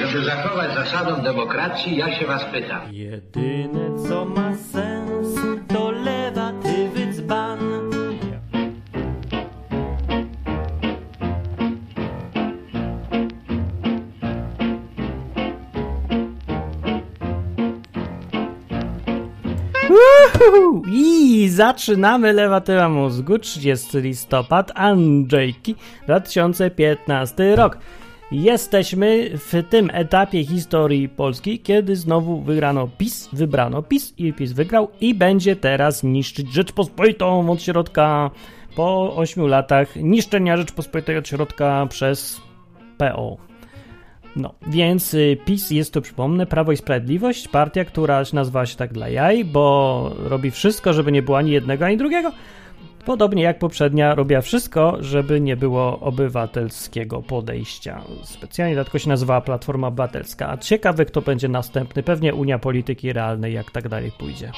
Żeby zachować zasadę demokracji, ja się was pytam. Jedyne co ma sens to lewatywy dzban. I zaczynamy Lewatywa Mózgu, 30 listopad, Andrzejki, 2015 rok. Jesteśmy w tym etapie historii Polski, kiedy znowu wybrano PiS i PiS wygrał i będzie teraz niszczyć Rzeczpospolitą od środka po 8 latach niszczenia Rzeczpospolitej od środka przez PO. No, więc PiS jest to, przypomnę, Prawo i Sprawiedliwość, partia, która nazywała się tak dla jaj, bo robi wszystko, żeby nie było ani jednego, ani drugiego. Podobnie jak poprzednia, robiła wszystko, żeby nie było obywatelskiego podejścia. Specjalnie dlatego się nazywała Platforma Obywatelska. A ciekawe, kto będzie następny. Pewnie Unia Polityki Realnej, jak tak dalej pójdzie.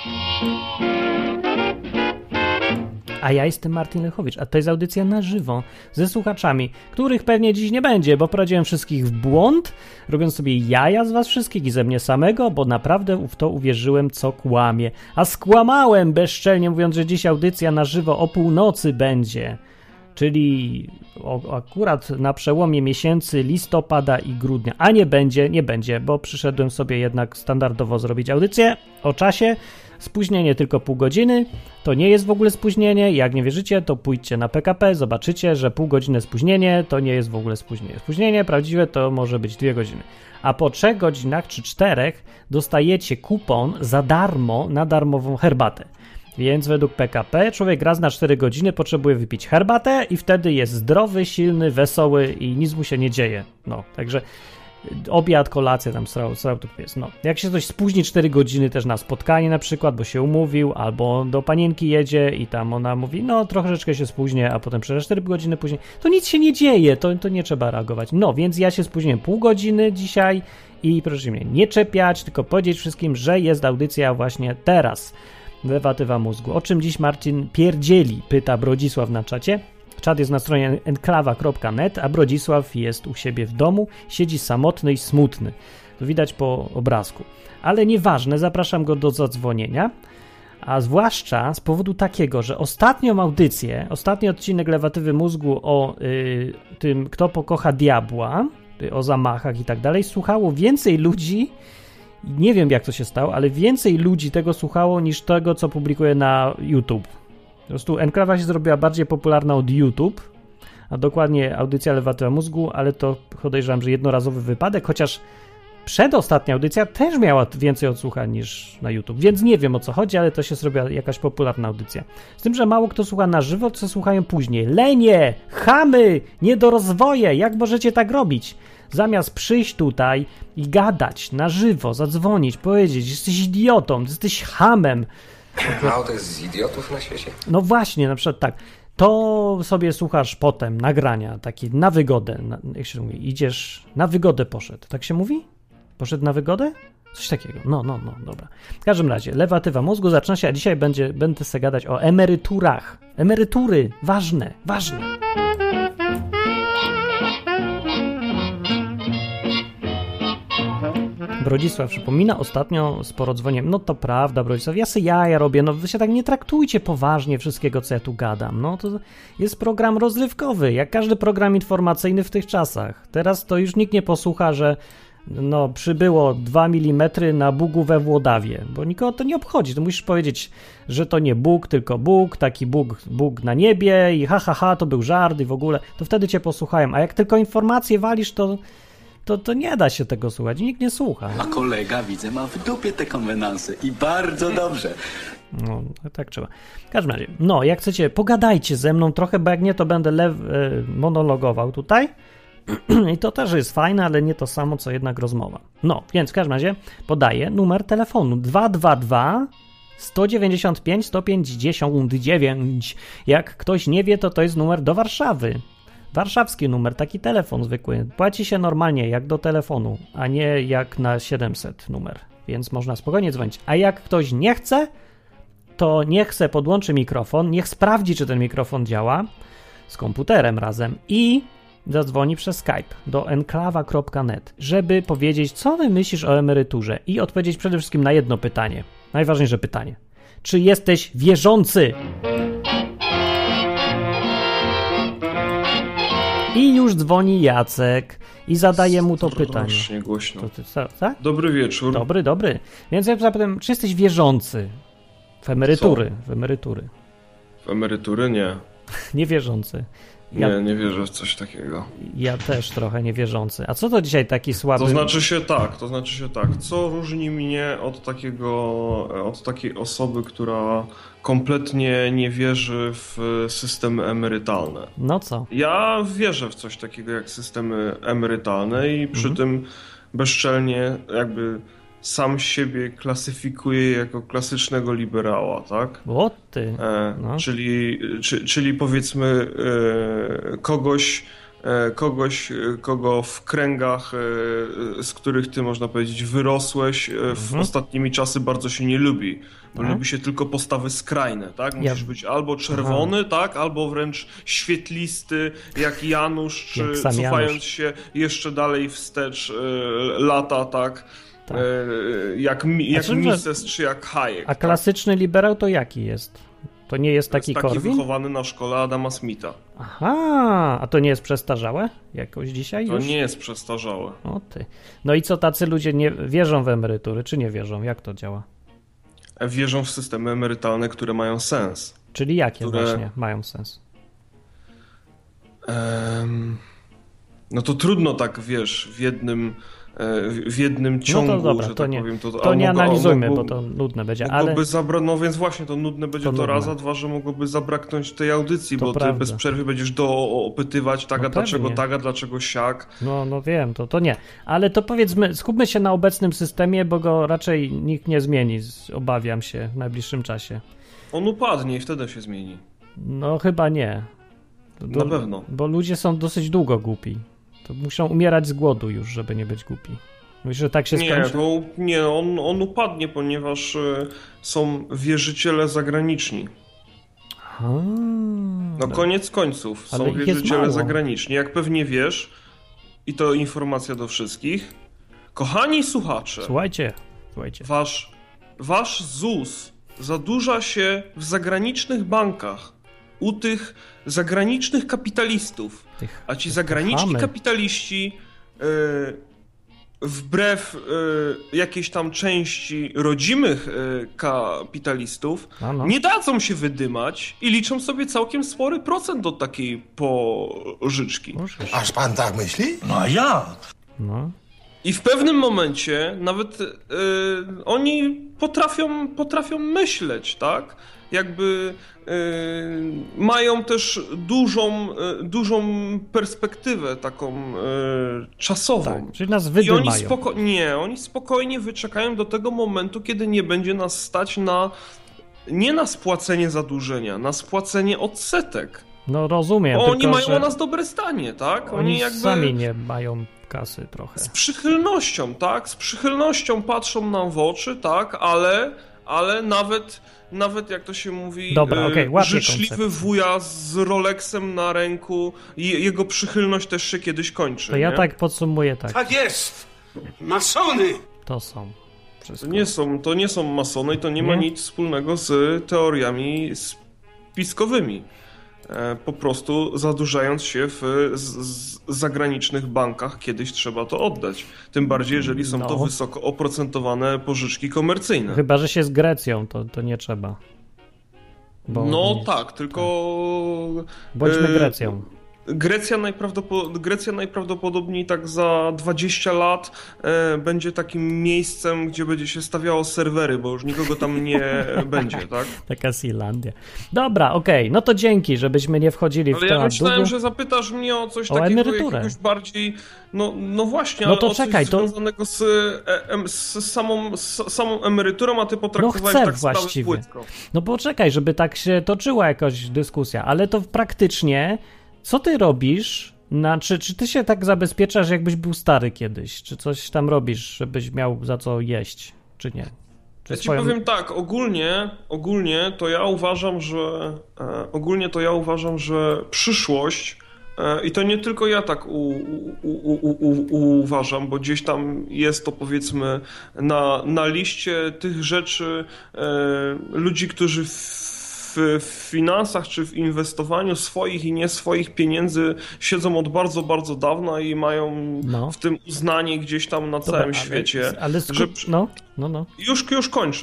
A ja jestem Martin Lechowicz, a to jest audycja na żywo ze słuchaczami, których pewnie dziś nie będzie, bo prowadziłem wszystkich w błąd, robiąc sobie jaja z was wszystkich i ze mnie samego, bo naprawdę w to uwierzyłem, co kłamie. A skłamałem bezczelnie, mówiąc, że dziś audycja na żywo o północy będzie. Czyli akurat na przełomie miesięcy listopada i grudnia. A nie będzie, bo przyszedłem sobie jednak standardowo zrobić audycję o czasie. Spóźnienie tylko pół godziny, to nie jest w ogóle spóźnienie, jak nie wierzycie, to pójdźcie na PKP, zobaczycie, że pół godziny spóźnienie to nie jest w ogóle spóźnienie. Spóźnienie prawdziwe to może być 2 godziny, a po 3 godzinach czy 4 dostajecie kupon za darmo na darmową herbatę. Więc według PKP człowiek raz na 4 godziny potrzebuje wypić herbatę i wtedy jest zdrowy, silny, wesoły i nic mu się nie dzieje. No, także obiad, kolacja tam srał to jest. No, jak się ktoś spóźni 4 godziny też na spotkanie na przykład, bo się umówił, albo do panienki jedzie i tam ona mówi, no troszeczkę się spóźnię, a potem przez 4 godziny później, to nic się nie dzieje, to nie trzeba reagować. No, więc ja się spóźniłem pół godziny dzisiaj i proszę mnie nie czepiać, tylko powiedzieć wszystkim, że jest audycja właśnie teraz. Lewatywa Mózgu. O czym dziś Marcin pierdzieli? Pyta Brodzisław na czacie. Czat jest na stronie enklawa.net, a Brodzisław jest u siebie w domu, siedzi samotny i smutny. To widać po obrazku. Ale nieważne, zapraszam go do zadzwonienia, a zwłaszcza z powodu takiego, że ostatni odcinek Lewatywy Mózgu o tym, kto pokocha diabła, o zamachach i tak dalej, słuchało więcej ludzi, nie wiem jak to się stało, ale więcej ludzi tego słuchało niż tego, co publikuje na YouTube. Po prostu Enklawa się zrobiła bardziej popularna od YouTube, a dokładnie audycja Lewatywa Mózgu, ale to podejrzewam, że jednorazowy wypadek, chociaż przedostatnia audycja też miała więcej odsłuchań niż na YouTube, więc nie wiem o co chodzi, ale to się zrobiła jakaś popularna audycja. Z tym, że mało kto słucha na żywo, co słuchają później. Lenie, chamy, niedorozwoje, jak możecie tak robić? Zamiast przyjść tutaj i gadać na żywo, zadzwonić, powiedzieć, jesteś idiotą, jesteś chamem. Mało to jest z idiotów na świecie? No właśnie, na przykład tak. To sobie słuchasz potem nagrania, takie na wygodę. Jak się mówi? Idziesz, na wygodę poszedł. Tak się mówi? Poszedł na wygodę? Coś takiego. No, dobra. W każdym razie, Lewatywa Mózgu zaczyna się, a dzisiaj będę sobie gadać o emeryturach. Emerytury, ważne. Brodzisław przypomina ostatnio sporo dzwoniłem. No to prawda, Brodzisław, ja sobie jaja robię, no wy się tak nie traktujcie poważnie wszystkiego, co ja tu gadam. No to jest program rozrywkowy, jak każdy program informacyjny w tych czasach. Teraz to już nikt nie posłucha, że przybyło 2 mm na Bugu we Włodawie, bo nikogo to nie obchodzi. To musisz powiedzieć, że to nie Bóg, tylko Bóg, taki Bóg na niebie i to był żart i w ogóle, to wtedy cię posłuchają. A jak tylko informacje walisz, to nie da się tego słuchać, nikt nie słucha. A kolega, widzę, ma w dupie te konwenanse i bardzo dobrze. No, tak trzeba. W każdym razie, jak chcecie, pogadajcie ze mną trochę, bo jak nie, to będę monologował tutaj. I to też jest fajne, ale nie to samo, co jednak rozmowa. No, więc w każdym razie podaję numer telefonu 222 195 159. Jak ktoś nie wie, to jest numer do Warszawy. Warszawski numer, taki telefon zwykły. Płaci się normalnie jak do telefonu, a nie jak na 700 numer, więc można spokojnie dzwonić. A jak ktoś nie chce, to niech se podłączy mikrofon, niech sprawdzi, czy ten mikrofon działa z komputerem razem i zadzwoni przez Skype do enklawa.net, żeby powiedzieć, co ty myślisz o emeryturze i odpowiedzieć przede wszystkim na jedno pytanie. Najważniejsze pytanie. Czy jesteś wierzący? I już dzwoni Jacek i zadaje mu to pytanie. Strasznie głośno. Tak? Dobry wieczór. Dobry. Więc ja zapytam, czy jesteś wierzący w emerytury? Co? W emerytury. W emerytury nie. Niewierzący. Nie wierzę w coś takiego. Ja też trochę niewierzący. A co to dzisiaj taki słaby... To znaczy się tak. Co różni mnie od takiej osoby, która kompletnie nie wierzy w systemy emerytalne? No co? Ja wierzę w coś takiego jak systemy emerytalne i przy tym bezczelnie jakby sam siebie klasyfikuję jako klasycznego liberała, tak? O ty. No. Czyli powiedzmy kogoś, kogo w kręgach, z których ty, można powiedzieć, wyrosłeś, w ostatnimi czasy bardzo się nie lubi. Bo lubi się tylko postawy skrajne, tak? Musisz być albo czerwony, tak? Albo wręcz świetlisty, jak Janusz, czy jak sam cofając Janusz. się jeszcze dalej wstecz lata, tak? Tak. Jak Mises czy jak Hayek. A klasyczny liberał to jaki jest? To nie jest taki jest taki Korwin? wychowany na szkole Adama Smitha. Aha, a to nie jest przestarzałe? Jakoś dzisiaj To już? nie jest przestarzałe. O ty. No i co, tacy ludzie nie wierzą w emerytury, czy nie wierzą? Jak to działa? Wierzą w systemy emerytalne, które mają sens. Czyli jakie które- właśnie mają sens? No to trudno tak, wiesz, w jednym ciągu, No to dobra, że to tak nie, powiem. to nie analizujmy, bo to nudne będzie, ale... No więc właśnie, to nudne będzie To to nudne. raz, a dwa, że mogłoby zabraknąć tej audycji, To bo prawda. ty bez przerwy będziesz opytywać, tak, No a dlaczego pewnie. tak, a dlaczego siak. No wiem, to nie. Ale to powiedzmy, skupmy się na obecnym systemie, bo go raczej nikt nie zmieni, obawiam się, w najbliższym czasie. On upadnie i wtedy się zmieni. No chyba nie. Na pewno. Bo ludzie są dosyć długo głupi. To muszą umierać z głodu już, żeby nie być głupi. Myślisz, że tak się skończy? On upadnie, ponieważ są wierzyciele zagraniczni. No koniec końców, Ale są ich jest wierzyciele mało. zagraniczni. Jak pewnie wiesz, i to informacja do wszystkich, kochani słuchacze, Słuchajcie. wasz ZUS zadłuża się w zagranicznych bankach u tych zagranicznych kapitalistów, a ci zagraniczni kochamy. kapitaliści wbrew jakiejś tam części rodzimych kapitalistów No. nie dadzą się wydymać i liczą sobie całkiem spory procent od takiej pożyczki. Aż pan tak myśli? No a ja? No. I w pewnym momencie nawet oni potrafią myśleć, tak? Jakby mają też dużą perspektywę taką czasową. Tak, czyli nas I wydymają. oni spokojnie wyczekają do tego momentu, kiedy nie będzie nas stać nie na spłacenie zadłużenia, na spłacenie odsetek. No rozumiem, Bo tylko oni mają że o nas dobre zdanie, tak? oni sami nie mają kasy trochę. z przychylnością, tak? Z przychylnością patrzą nam w oczy, tak? Ale nawet jak to się mówi, Dobra, okej, łapię życzliwy koncept. wuja z Rolexem na ręku, jego przychylność też się kiedyś kończy. To ja nie? tak podsumuję tak. Tak jest! Masony! To są wszystko. To nie są masony i to nie ma Nie? nic wspólnego z teoriami spiskowymi. Po prostu zadłużając się w zagranicznych bankach, kiedyś trzeba to oddać. Tym bardziej, jeżeli są to No. wysoko oprocentowane pożyczki komercyjne. Chyba, że się z Grecją, to nie trzeba. Bo No tak, tylko... Bądźmy e, Grecją. Grecja najprawdopodobniej tak za 20 lat będzie takim miejscem, gdzie będzie się stawiało serwery, bo już nikogo tam nie będzie, tak? Taka Sealandia. Dobra, okej, no to dzięki, żebyśmy nie wchodzili w Ale ja temat myślałem, długo. że zapytasz mnie o coś O takiego emeryturę. jakiegoś bardziej, no właśnie, No ale to o coś czekaj, to- związanego z samą emeryturą, a ty potraktowałeś chcę tak sprawę właściwie. płytko. No poczekaj, żeby tak się toczyła jakaś dyskusja, ale to praktycznie, co ty robisz, czy ty się tak zabezpieczasz, jakbyś był stary kiedyś, czy coś tam robisz, żebyś miał za co jeść, czy nie? Czy Ja ci powiem tak, ogólnie to ja uważam, że przyszłość I to nie tylko ja tak uważam, bo gdzieś tam jest to, powiedzmy, na liście tych rzeczy ludzi, którzy w finansach czy w inwestowaniu swoich i nie swoich pieniędzy siedzą od bardzo, bardzo dawna i mają w tym uznanie gdzieś tam na całym świecie. Już kończę.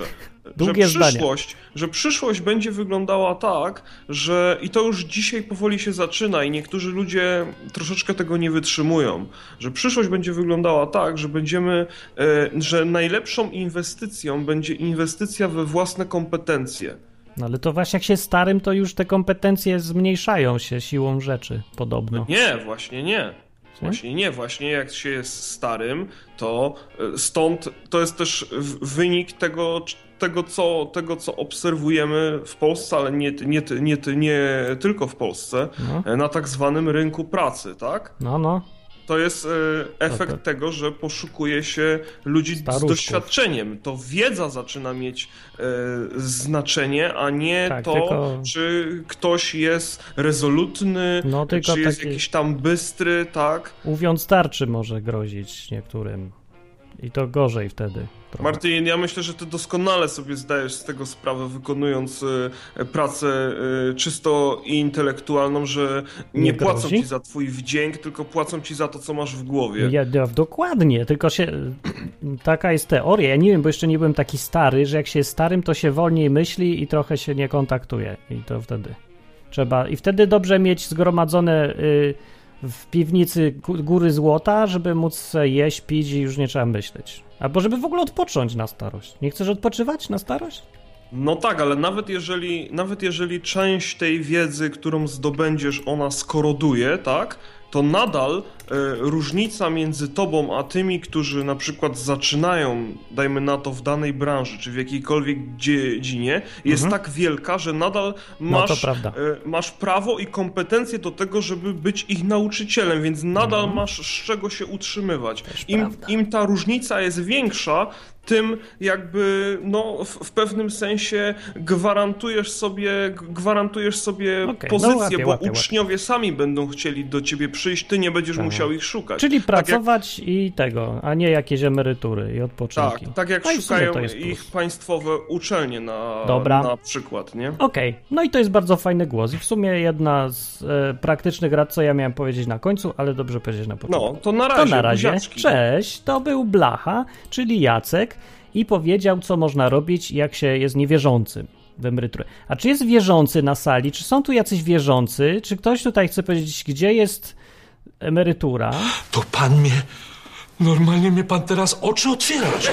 Że przyszłość będzie wyglądała tak, że i to już dzisiaj powoli się zaczyna i niektórzy ludzie troszeczkę tego nie wytrzymują, że przyszłość będzie wyglądała tak, że że najlepszą inwestycją będzie inwestycja we własne kompetencje. No ale to właśnie jak się starym, to już te kompetencje zmniejszają się siłą rzeczy, podobno. No nie, właśnie nie. Właśnie jak się jest starym, to stąd to jest też wynik tego, co obserwujemy w Polsce, ale nie tylko w Polsce, na tak zwanym rynku pracy, tak? No. To jest efekt tego, że poszukuje się ludzi z doświadczeniem. To wiedza zaczyna mieć znaczenie, a nie czy ktoś jest rezolutny, czy jest jakiś tam bystry, tak? Mówiąc starczy może grozić niektórym. I to gorzej wtedy. Trochę. Martin, ja myślę, że ty doskonale sobie zdajesz z tego sprawę, wykonując pracę czysto intelektualną, że nie płacą ci za twój wdzięk, tylko płacą ci za to, co masz w głowie. Ja dokładnie, tylko taka jest teoria. Ja nie wiem, bo jeszcze nie byłem taki stary, że jak się jest starym, to się wolniej myśli i trochę się nie kontaktuje. I to wtedy trzeba. I wtedy dobrze mieć zgromadzone w piwnicy góry złota, żeby móc jeść, pić i już nie trzeba myśleć. Albo żeby w ogóle odpocząć na starość. Nie chcesz odpoczywać na starość? No tak, ale nawet jeżeli część tej wiedzy, którą zdobędziesz, ona skoroduje, tak, to nadal różnica między tobą a tymi, którzy na przykład zaczynają, dajmy na to, w danej branży, czy w jakiejkolwiek dziedzinie, jest tak wielka, że nadal masz prawo i kompetencje do tego, żeby być ich nauczycielem, więc nadal masz z czego się utrzymywać. Im ta różnica jest większa, tym jakby w pewnym sensie gwarantujesz sobie pozycję, bo uczniowie sami będą chcieli do ciebie przyjść, ty nie będziesz musiał ich szukać. Czyli pracować i tego, a nie jakieś emerytury i odpoczynki. Tak jak szukają ich państwowe uczelnie na przykład, nie? Okej, no i to jest bardzo fajny głos i w sumie jedna z praktycznych rad, co ja miałem powiedzieć na końcu, ale dobrze powiedzieć na początku. No, to na razie. Cześć, to był Blacha, czyli Jacek i powiedział, co można robić, jak się jest niewierzącym w emeryturę. A czy jest wierzący na sali? Czy są tu jacyś wierzący? Czy ktoś tutaj chce powiedzieć, gdzie jest emerytura? To normalnie mnie pan teraz oczy otwierasz.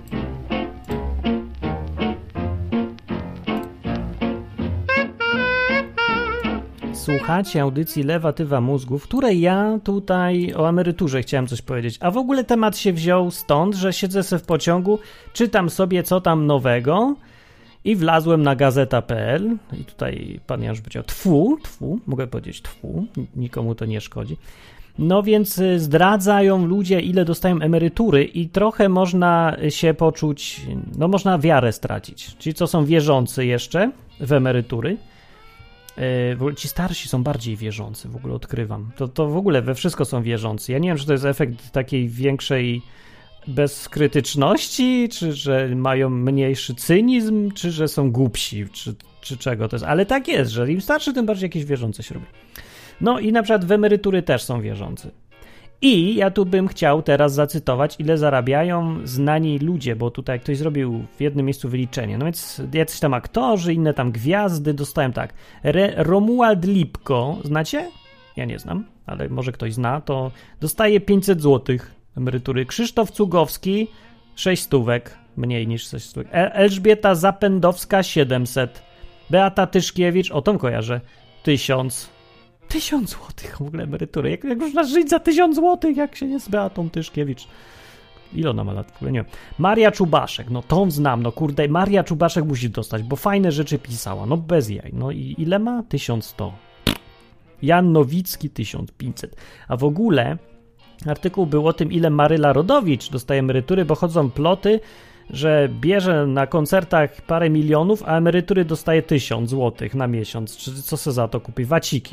Słuchacie audycji Lewatywa Mózgu, w której ja tutaj o emeryturze chciałem coś powiedzieć. A w ogóle temat się wziął stąd, że siedzę sobie w pociągu, czytam sobie co tam nowego i wlazłem na gazeta.pl i tutaj pan Janusz powiedział mogę powiedzieć nikomu to nie szkodzi. No więc zdradzają ludzie, ile dostają emerytury i trochę można się poczuć, można wiarę stracić. Czyli co są wierzący jeszcze w emerytury. Ci starsi są bardziej wierzący, w ogóle odkrywam. To w ogóle we wszystko są wierzący. Ja nie wiem, czy to jest efekt takiej większej bezkrytyczności, czy że mają mniejszy cynizm, czy że są głupsi, czy czego to jest. Ale tak jest, że im starszy, tym bardziej jakieś wierzące się robi. No i na przykład w emerytury też są wierzący. I ja tu bym chciał teraz zacytować, ile zarabiają znani ludzie, bo tutaj ktoś zrobił w jednym miejscu wyliczenie. No więc jacyś tam aktorzy, inne tam gwiazdy dostają tak. Romuald Lipko, znacie? Ja nie znam, ale może ktoś zna, to dostaje 500 zł emerytury. Krzysztof Cugowski 6 stówek, mniej niż 6 stówek. Elżbieta Zapędowska 700. Beata Tyszkiewicz, o tą kojarzę, 1000. 1000 złotych w ogóle emerytury. Jak można żyć za 1000 złotych, jak się jest Beatą Tyszkiewicz? Ile ona ma lat? W ogóle nie wiem. Maria Czubaszek, tą znam, kurde, Maria Czubaszek musi dostać, bo fajne rzeczy pisała, bez jaj. I ile ma? 1100. Jan Nowicki 1500. A w ogóle artykuł był o tym, ile Maryla Rodowicz dostaje emerytury, bo chodzą ploty, że bierze na koncertach parę milionów, a emerytury dostaje 1000 złotych na miesiąc. Co se za to kupi? Waciki.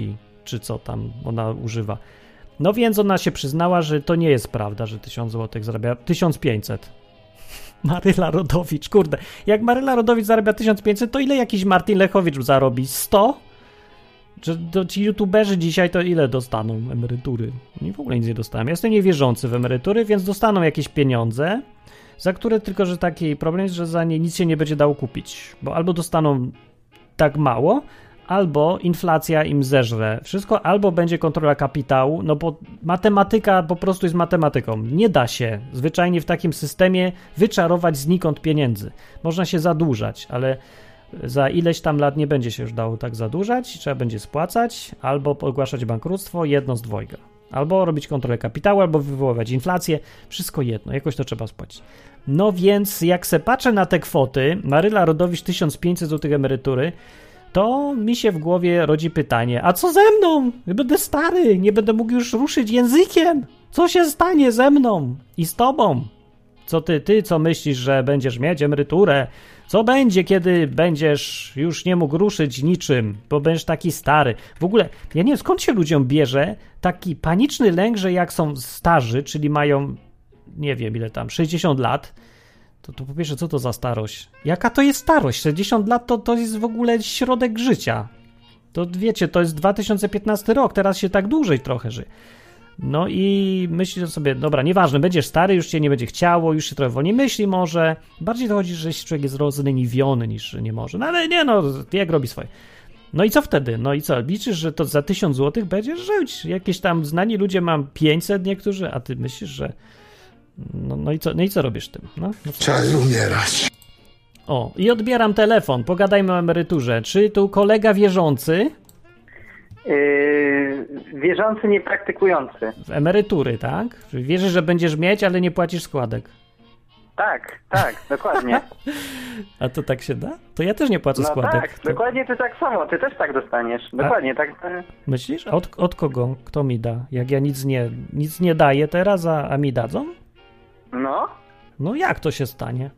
czy co tam ona używa. No więc ona się przyznała, że to nie jest prawda, że 1000 zł zarabia 1500. Maryla Rodowicz, kurde. Jak Maryla Rodowicz zarabia 1500, to ile jakiś Martin Lechowicz zarobi? 100? Że ci youtuberzy dzisiaj to ile dostaną emerytury? Nie, w ogóle nic nie dostałem. Ja jestem niewierzący w emerytury, więc dostaną jakieś pieniądze, za które tylko, że taki problem jest, że za nie nic się nie będzie dało kupić. Bo albo dostaną tak mało, albo inflacja im zeżre wszystko, albo będzie kontrola kapitału, no bo matematyka po prostu jest matematyką. Nie da się zwyczajnie w takim systemie wyczarować znikąd pieniędzy. Można się zadłużać, ale za ileś tam lat nie będzie się już dało tak zadłużać, trzeba będzie spłacać, albo ogłaszać bankructwo, jedno z dwojga. Albo robić kontrolę kapitału, albo wywoływać inflację, wszystko jedno, jakoś to trzeba spłacić. No więc jak se patrzę na te kwoty, Maryla Rodowicz 1500 zł emerytury, to mi się w głowie rodzi pytanie, a co ze mną? Ja będę stary, nie będę mógł już ruszyć językiem. Co się stanie ze mną i z tobą? Co ty co myślisz, że będziesz mieć emeryturę? Co będzie, kiedy będziesz już nie mógł ruszyć niczym, bo będziesz taki stary? W ogóle, ja nie wiem, skąd się ludziom bierze taki paniczny lęk, że jak są starzy, czyli mają, nie wiem ile tam, 60 lat, to po pierwsze, co to za starość? Jaka to jest starość? 60 lat to jest w ogóle środek życia. To wiecie, to jest 2015 rok, teraz się tak dłużej trochę żyje. No i myślisz sobie, dobra, nieważne, będziesz stary, już cię nie będzie chciało, już się trochę wolniej myśli może. Bardziej to chodzi, że człowiek jest rozleniwiony niż nie może. No ale nie, no, jak robi swoje. No i co wtedy? No i co? Liczysz, że to za 1000 zł będziesz żyć? Jakieś tam znani ludzie mam 500 niektórzy, a ty myślisz, że... No i co robisz tym? No Czas umierać. O, i odbieram telefon, pogadajmy o emeryturze. Czy tu kolega wierzący? Wierzący, niepraktykujący. W emerytury, tak? Wierzysz, że będziesz mieć, ale nie płacisz składek. Tak, dokładnie. A to tak się da? To ja też nie płacę składek. Tak, dokładnie ty tak samo, ty też tak dostaniesz. Dokładnie, tak. Myślisz? A od kogo? Kto mi da? Jak ja nic nie daję teraz, a mi dadzą? No. No jak to się stanie?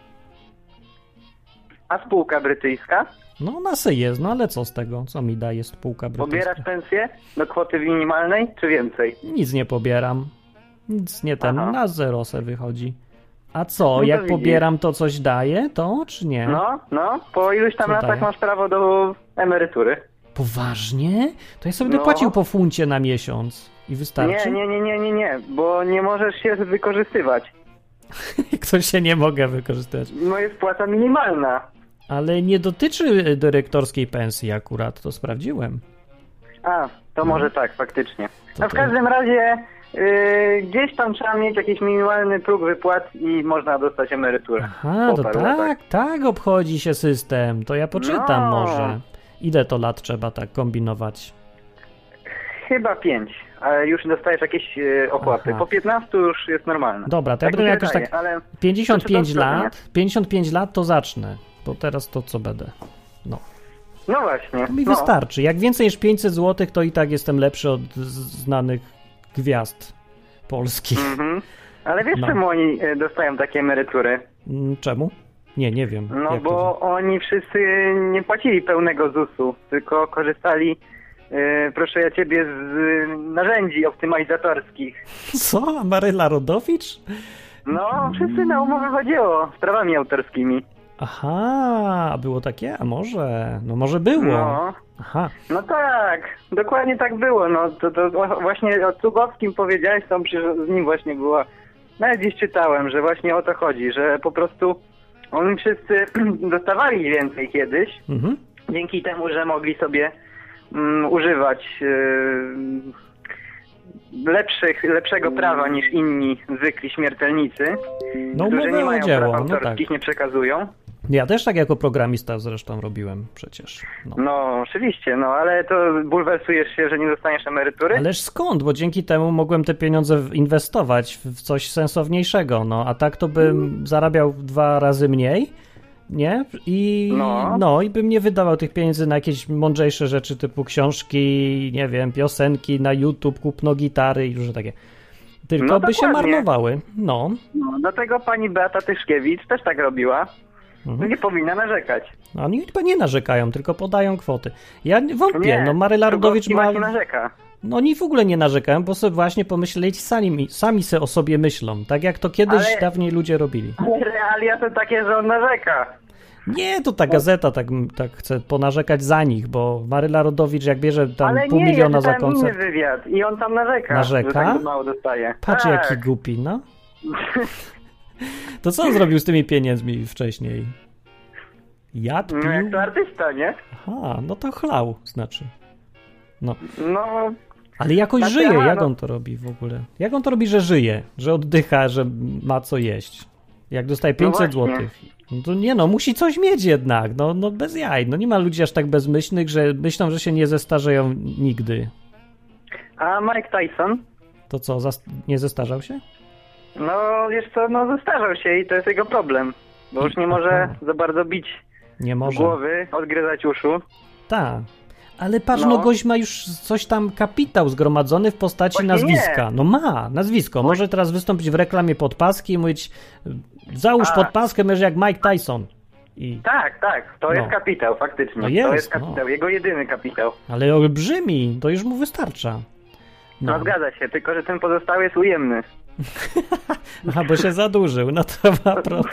A spółka brytyjska? No ona se jest, no ale co z tego? Co mi daje spółka brytyjska? Pobierasz pensję do kwoty minimalnej, czy więcej? Nic nie pobieram. Nic nie ten, na zero se wychodzi. A co, no jak widzisz. pobieram, to coś daje, to czy nie? No, po iluś tam Co latach daje? masz prawo do emerytury. Poważnie? To ja sobie będę płacił po funcie na miesiąc i wystarczy? Nie, bo nie możesz się wykorzystywać. Ktoś się nie mogę wykorzystywać. No jest płaca minimalna. Ale nie dotyczy dyrektorskiej pensji akurat, to sprawdziłem. A, to może tak, faktycznie. No w każdym razie gdzieś tam trzeba mieć jakiś minimalny próg wypłat i można dostać emeryturę. Aha, to tak obchodzi się system. To ja poczytam może. Ile to lat trzeba tak kombinować? Chyba 5, ale już dostajesz jakieś opłaty. Aha. Po 15 już jest normalne. Dobra, to ja Tak będę mi się jakoś wydaje, tak ale 55 to lat. 55 lat to zacznę. To teraz to co będę. No. No właśnie. Mi wystarczy. Jak więcej niż 500 zł, to i tak jestem lepszy od znanych gwiazd polskich. Mhm. Ale wiesz, czemu oni dostają takie emerytury? Czemu? Nie wiem. No Jak bo oni wszyscy nie płacili pełnego ZUS-u, tylko korzystali, proszę ja ciebie, z narzędzi optymalizatorskich. Co? Maryla Rodowicz? No, wszyscy na umowę chodziło z prawami autorskimi. Aha, a było takie? A może? No może było. No. Aha. No tak, dokładnie tak było. No to właśnie o Cugowskim powiedziałeś, tam z nim właśnie było. Nawet gdzieś czytałem, że właśnie o to chodzi, że po prostu oni wszyscy dostawali więcej kiedyś, dzięki temu, że mogli sobie używać lepszego prawa niż inni zwykli śmiertelnicy, którzy nie mają praw autorskich, nie przekazują. Ja też tak jako programista zresztą robiłem przecież. No oczywiście, ale to bulwersujesz się, że nie dostaniesz emerytury? Ależ skąd? Bo dzięki temu mogłem te pieniądze inwestować w coś sensowniejszego, a tak to bym zarabiał 2 razy mniej, nie? I i bym nie wydawał tych pieniędzy na jakieś mądrzejsze rzeczy typu książki, nie wiem, piosenki na YouTube, kupno gitary i różne takie. Tylko by się marnowały. No, dlatego pani Beata Tyszkiewicz też tak robiła. nie powinna narzekać. No, oni chyba nie narzekają, tylko podają kwoty. Ja wątpię, Nie, no Maryla Rodowicz ma... właśnie narzeka. No oni w ogóle nie narzekają, bo sobie właśnie pomyśleli, sami se o sobie myślą. Tak jak to kiedyś dawniej ludzie robili. Ale realia to takie, że on narzeka. Nie, to ta gazeta tak chce ponarzekać za nich, bo Maryla Rodowicz jak bierze tam Ale pół nie, miliona ja za czytałem koncert. inny wywiad i on tam narzeka. Narzeka? Że tak mało dostaje. Patrz tak. jaki głupi, no. To co on zrobił z tymi pieniędzmi wcześniej? Jadł, No pił? jak to artysta, nie? Aha, no to chlał, znaczy. No. No, Ale jakoś Znaczy, żyje, jak no. on to robi w ogóle? Jak on to robi, że żyje, że oddycha, że ma co jeść? Jak dostaje 500 właśnie. złotych? No to nie no, musi coś mieć jednak, no bez jaj. No nie ma ludzi aż tak bezmyślnych, że myślą, że się nie zestarzeją nigdy. a Mike Tyson? To co, nie zestarzał się? No, wiesz co, no zestarzał się i to jest jego problem. Bo już nie może za bardzo bić Nie w może. głowy, odgryzać uszu. Tak. Ale patrz, No. no gość ma już coś tam kapitał zgromadzony w postaci Właśnie nazwiska. nie. No ma nazwisko. Może teraz wystąpić w reklamie podpaski i mówić załóż podpaskę, może jak Mike Tyson. Tak, to No. jest kapitał, faktycznie. No jest, to jest kapitał, jego jedyny kapitał. Ale olbrzymi, to już mu wystarcza. No zgadza się, tylko że ten pozostały jest ujemny. Aha, bo się zadłużył, no to ma problem.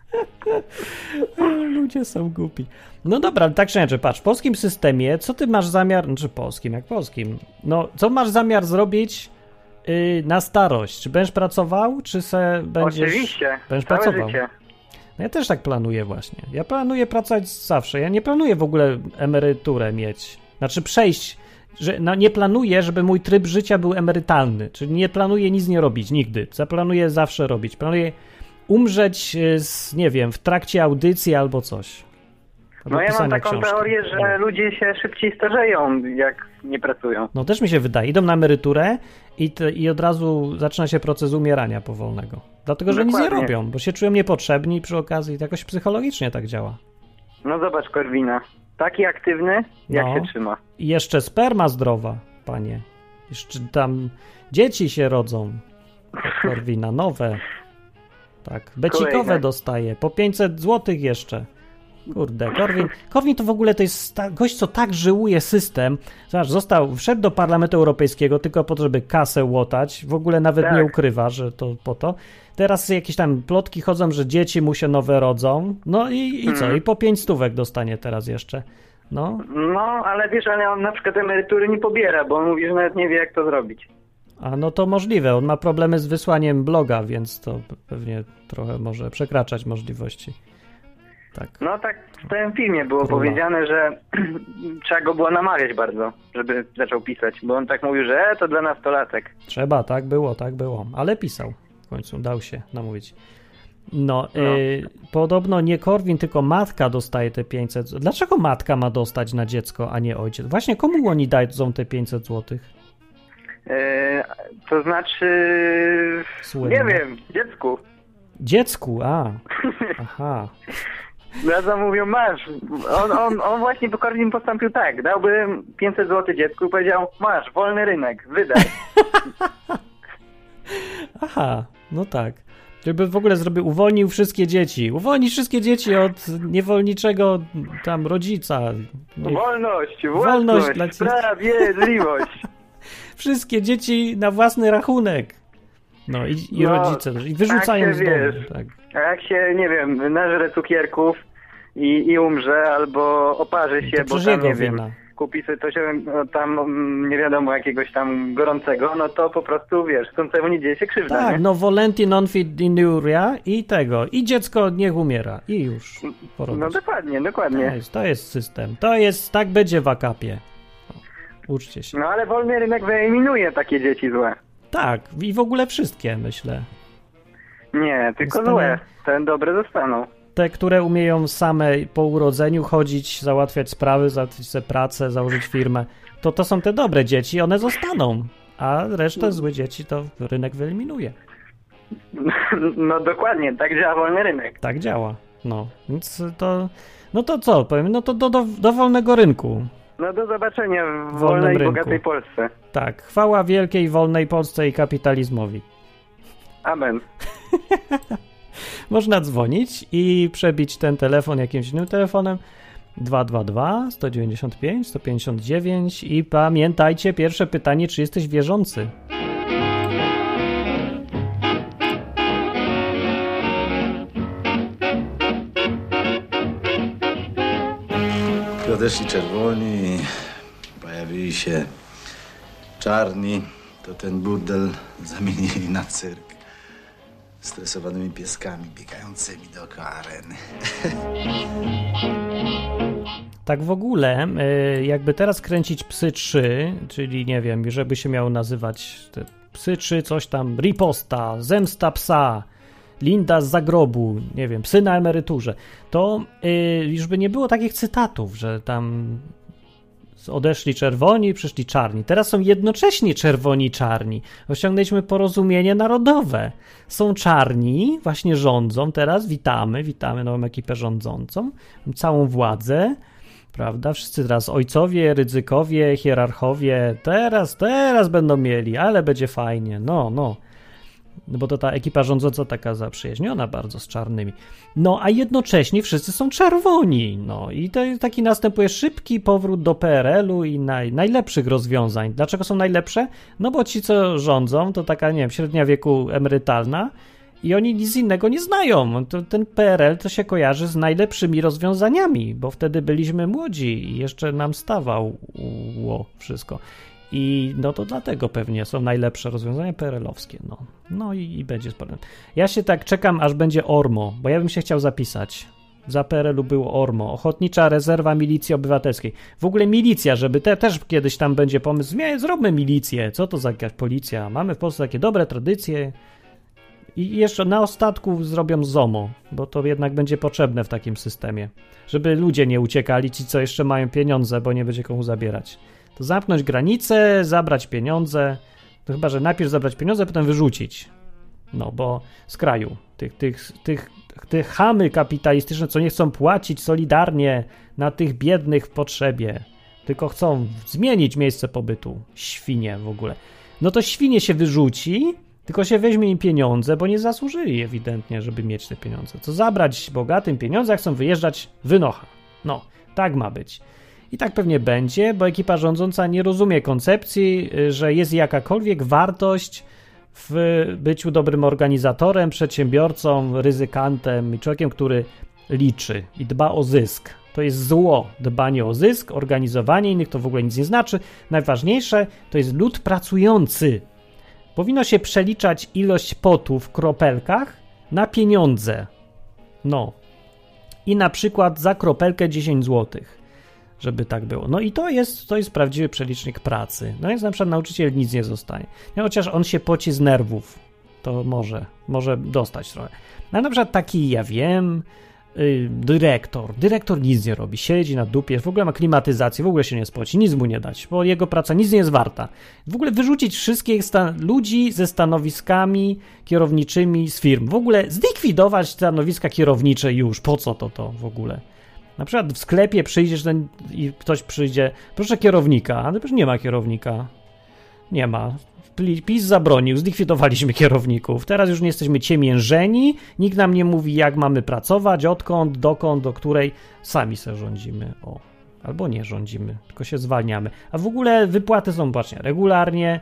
Ludzie są głupi. No dobra, tak czy inaczej, patrz, w polskim systemie, co ty masz zamiar, znaczy polskim, no co masz zamiar zrobić na starość? Czy będziesz pracował, czy będziesz... Oczywiście, będziesz całe pracował? życie. No ja też tak planuję właśnie. Ja planuję pracować zawsze. Ja nie planuję w ogóle emeryturę mieć. Znaczy przejść, nie planuję, żeby mój tryb życia był emerytalny. Czyli nie planuję nic nie robić, nigdy. Planuję zawsze robić. Planuję umrzeć, nie wiem, w trakcie audycji albo coś. No ja mam taką książki. teorię, że ludzie się szybciej starzeją, jak nie pracują. No też mi się wydaje. Idą na emeryturę i od razu zaczyna się proces umierania powolnego. Dlatego, że nic nie Dokładnie. robią, bo się czują niepotrzebni przy okazji. To jakoś psychologicznie tak działa. No zobacz Korwina, taki aktywny, jak No. się trzyma. I jeszcze sperma zdrowa, panie. Jeszcze tam dzieci się rodzą. Korwina, nowe. Tak, becikowe Kolejne. dostaje. Po 500 zł jeszcze. Kurde, Korwin to w ogóle to jest gość, co tak żyłuje system. Zobacz, wszedł do Parlamentu Europejskiego tylko po to, żeby kasę łotać. W ogóle nawet Tak. nie ukrywa, że to po to. Teraz jakieś tam plotki chodzą, że dzieci mu się nowe rodzą. No i co? I po 5 stówek dostanie teraz jeszcze. No. No, ale wiesz, ale on na przykład emerytury nie pobiera, bo on mówi, że nawet nie wie, jak to zrobić. A no to możliwe. On ma problemy z wysłaniem bloga, więc to pewnie trochę może przekraczać możliwości. Tak. No tak w tym filmie było Króla. powiedziane, że trzeba go było namawiać bardzo, żeby zaczął pisać, bo on tak mówił, że to dla nastolatek. Trzeba, tak było. Ale pisał. W końcu dał się namówić. No. Podobno nie Korwin, tylko matka dostaje te 500 zł. Dlaczego matka ma dostać na dziecko, a nie ojciec? Właśnie komu oni dają te 500 zł? To znaczy, Słynne. nie wiem, dziecku. Dziecku, aha. Zaraz mówią, masz. On właśnie po Korwin postąpił tak, dałby 500 zł dziecku i powiedział, masz, wolny rynek, wydaj. Aha, no tak. Żeby w ogóle uwolnił wszystkie dzieci. Uwolnić wszystkie dzieci od niewolniczego tam rodzica. Wolność, Wolność własność, dla dzieci. sprawiedliwość. Wszystkie dzieci na własny rachunek. No i rodzice też. I wyrzucają tak z się domu. wiesz. Tak. A jak się, nie wiem, nażre cukierków i umrze, albo oparzy się, To bo przecież tam, jego nie wiem, wina. kupi sobie coś tam, nie wiadomo, jakiegoś tam gorącego, no to po prostu, wiesz, chcącemu nie dzieje się krzywda, Tak, nie? no Volentin non-fit inuria i dziecko niech umiera. I już. No dokładnie. To jest system. Tak będzie w akapie. Uczcie się. No ale wolny rynek wyeliminuje takie dzieci złe. Tak, i w ogóle wszystkie, myślę. Nie, tylko Zostaną- złe. Te dobre zostaną. Te, które umieją same po urodzeniu chodzić, załatwiać sprawy, załatwić sobie pracę, założyć firmę, to są te dobre dzieci, one zostaną. A resztę złe dzieci to rynek wyeliminuje. No dokładnie, tak działa wolny rynek. Tak działa. No, więc to... No to co powiem? No to do wolnego rynku. No do zobaczenia w Wolnym wolnej, rynku. bogatej Polsce. Tak, chwała wielkiej, wolnej Polsce i kapitalizmowi. Amen. można dzwonić i przebić ten telefon jakimś innym telefonem 222 195 159 i pamiętajcie, pierwsze pytanie, czy jesteś wierzący? Gdy odeszli czerwoni, pojawili się czarni, to ten burdel zamienili na cyrk. Stresowanymi pieskami biegającymi dookoła areny. Tak w ogóle, jakby teraz kręcić Psy 3, czyli nie wiem, żeby się miało nazywać te Psy 3, coś tam, Riposta, Zemsta Psa, Linda z zagrobu, nie wiem, Psy na emeryturze, to już by nie było takich cytatów, że tam odeszli czerwoni, przyszli czarni. Teraz są jednocześnie czerwoni i czarni. Osiągnęliśmy porozumienie narodowe. Są czarni, właśnie rządzą teraz, witamy nową ekipę rządzącą, całą władzę, prawda? Wszyscy teraz ojcowie, ryzykowie, hierarchowie, teraz będą mieli, ale będzie fajnie, no, bo to ta ekipa rządząca taka zaprzyjaźniona bardzo z czarnymi. No, a jednocześnie wszyscy są czerwoni, no i to taki następuje szybki powrót do PRL-u i najlepszych rozwiązań. Dlaczego są najlepsze? No bo ci, co rządzą, to taka, nie wiem, średnia wieku emerytalna i oni nic innego nie znają. Ten PRL to się kojarzy z najlepszymi rozwiązaniami, bo wtedy byliśmy młodzi i jeszcze nam stawało wszystko. I no to dlatego pewnie są najlepsze rozwiązania PRL-owskie. No i będzie problem. Ja się tak czekam, aż będzie ORMO, bo ja bym się chciał zapisać. Za PRL-u było ORMO, Ochotnicza Rezerwa Milicji Obywatelskiej. W ogóle milicja, żeby też kiedyś tam będzie pomysł, zróbmy milicję, co to za jakaś policja? Mamy w Polsce takie dobre tradycje. I jeszcze na ostatku zrobią ZOMO, bo to jednak będzie potrzebne w takim systemie. Żeby ludzie nie uciekali, ci co jeszcze mają pieniądze, bo nie będzie komu zabierać. To zamknąć granice, zabrać pieniądze, to chyba, że najpierw zabrać pieniądze, potem wyrzucić. No, bo z kraju tych chamy kapitalistyczne, co nie chcą płacić solidarnie na tych biednych w potrzebie, tylko chcą zmienić miejsce pobytu. Świnie w ogóle. No to świnie się wyrzuci, tylko się weźmie im pieniądze, bo nie zasłużyli ewidentnie, żeby mieć te pieniądze. Co zabrać bogatym pieniądze, jak chcą wyjeżdżać, wynocha. No, tak ma być. I tak pewnie będzie, bo ekipa rządząca nie rozumie koncepcji, że jest jakakolwiek wartość w byciu dobrym organizatorem, przedsiębiorcą, ryzykantem i człowiekiem, który liczy i dba o zysk. To jest zło, dbanie o zysk, organizowanie innych, to w ogóle nic nie znaczy. Najważniejsze to jest lud pracujący. Powinno się przeliczać ilość potu w kropelkach na pieniądze. No. I na przykład za kropelkę 10 złotych. Żeby tak było. No i to jest prawdziwy przelicznik pracy. No więc na przykład nauczyciel nic nie zostanie. No, chociaż on się poci z nerwów, to może dostać trochę. No na przykład taki, ja wiem, dyrektor nic nie robi, siedzi na dupie, w ogóle ma klimatyzację, w ogóle się nie spoci, nic mu nie dać, bo jego praca nic nie jest warta. W ogóle wyrzucić wszystkich ludzi ze stanowiskami kierowniczymi z firm. W ogóle zlikwidować stanowiska kierownicze już. Po co to w ogóle? Na przykład w sklepie przyjdziesz i ktoś przyjdzie, proszę kierownika, ale przecież nie ma kierownika. Nie ma. PiS zabronił, zlikwidowaliśmy kierowników. Teraz już nie jesteśmy ciemiężeni, nikt nam nie mówi, jak mamy pracować, odkąd, dokąd, do której. Sami se rządzimy. Albo nie rządzimy, tylko się zwalniamy. A w ogóle wypłaty są właśnie regularnie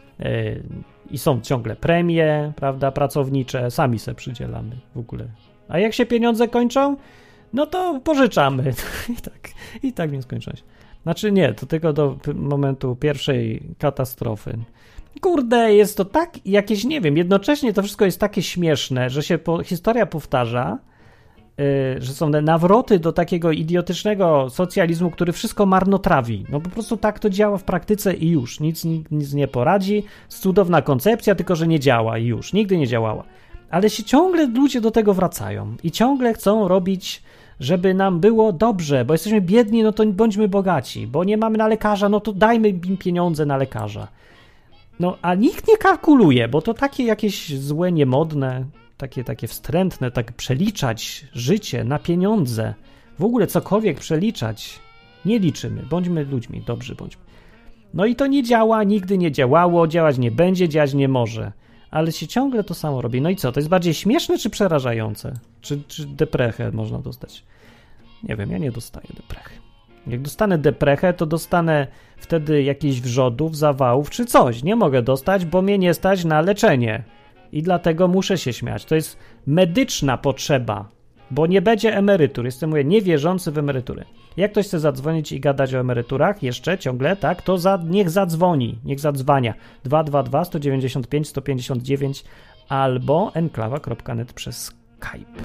i są ciągle premie, prawda, pracownicze, sami se przydzielamy w ogóle. A jak się pieniądze kończą? No to pożyczamy. I tak nie skończyłeś. Znaczy nie, to tylko do momentu pierwszej katastrofy. Kurde, jest to tak jakieś, nie wiem, jednocześnie to wszystko jest takie śmieszne, że się historia powtarza, że są nawroty do takiego idiotycznego socjalizmu, który wszystko marnotrawi. No po prostu tak to działa w praktyce i już. Nic nie poradzi. Cudowna koncepcja, tylko że nie działa i już. Nigdy nie działała. Ale się ciągle ludzie do tego wracają i ciągle chcą robić, żeby nam było dobrze, bo jesteśmy biedni, no to bądźmy bogaci, bo nie mamy na lekarza, no to dajmy im pieniądze na lekarza. No, a nikt nie kalkuluje, bo to takie jakieś złe, niemodne, takie wstrętne, tak przeliczać życie na pieniądze, w ogóle cokolwiek przeliczać, nie liczymy, bądźmy ludźmi, dobrzy bądźmy. No i to nie działa, nigdy nie działało, działać nie będzie, działać nie może. ale się ciągle to samo robi. No i co, to jest bardziej śmieszne czy przerażające? Czy deprechę można dostać? Nie wiem, ja nie dostaję deprechy. Jak dostanę deprechę, to dostanę wtedy jakichś wrzodów, zawałów czy coś. Nie mogę dostać, bo mnie nie stać na leczenie. I dlatego muszę się śmiać. To jest medyczna potrzeba, bo nie będzie emerytur. Jestem, mówię, niewierzący w emerytury. Jak ktoś chce zadzwonić i gadać o emeryturach jeszcze ciągle, tak, to niech zadzwoni, niech zadzwania 222 195 159 albo enklawa.net przez Skype.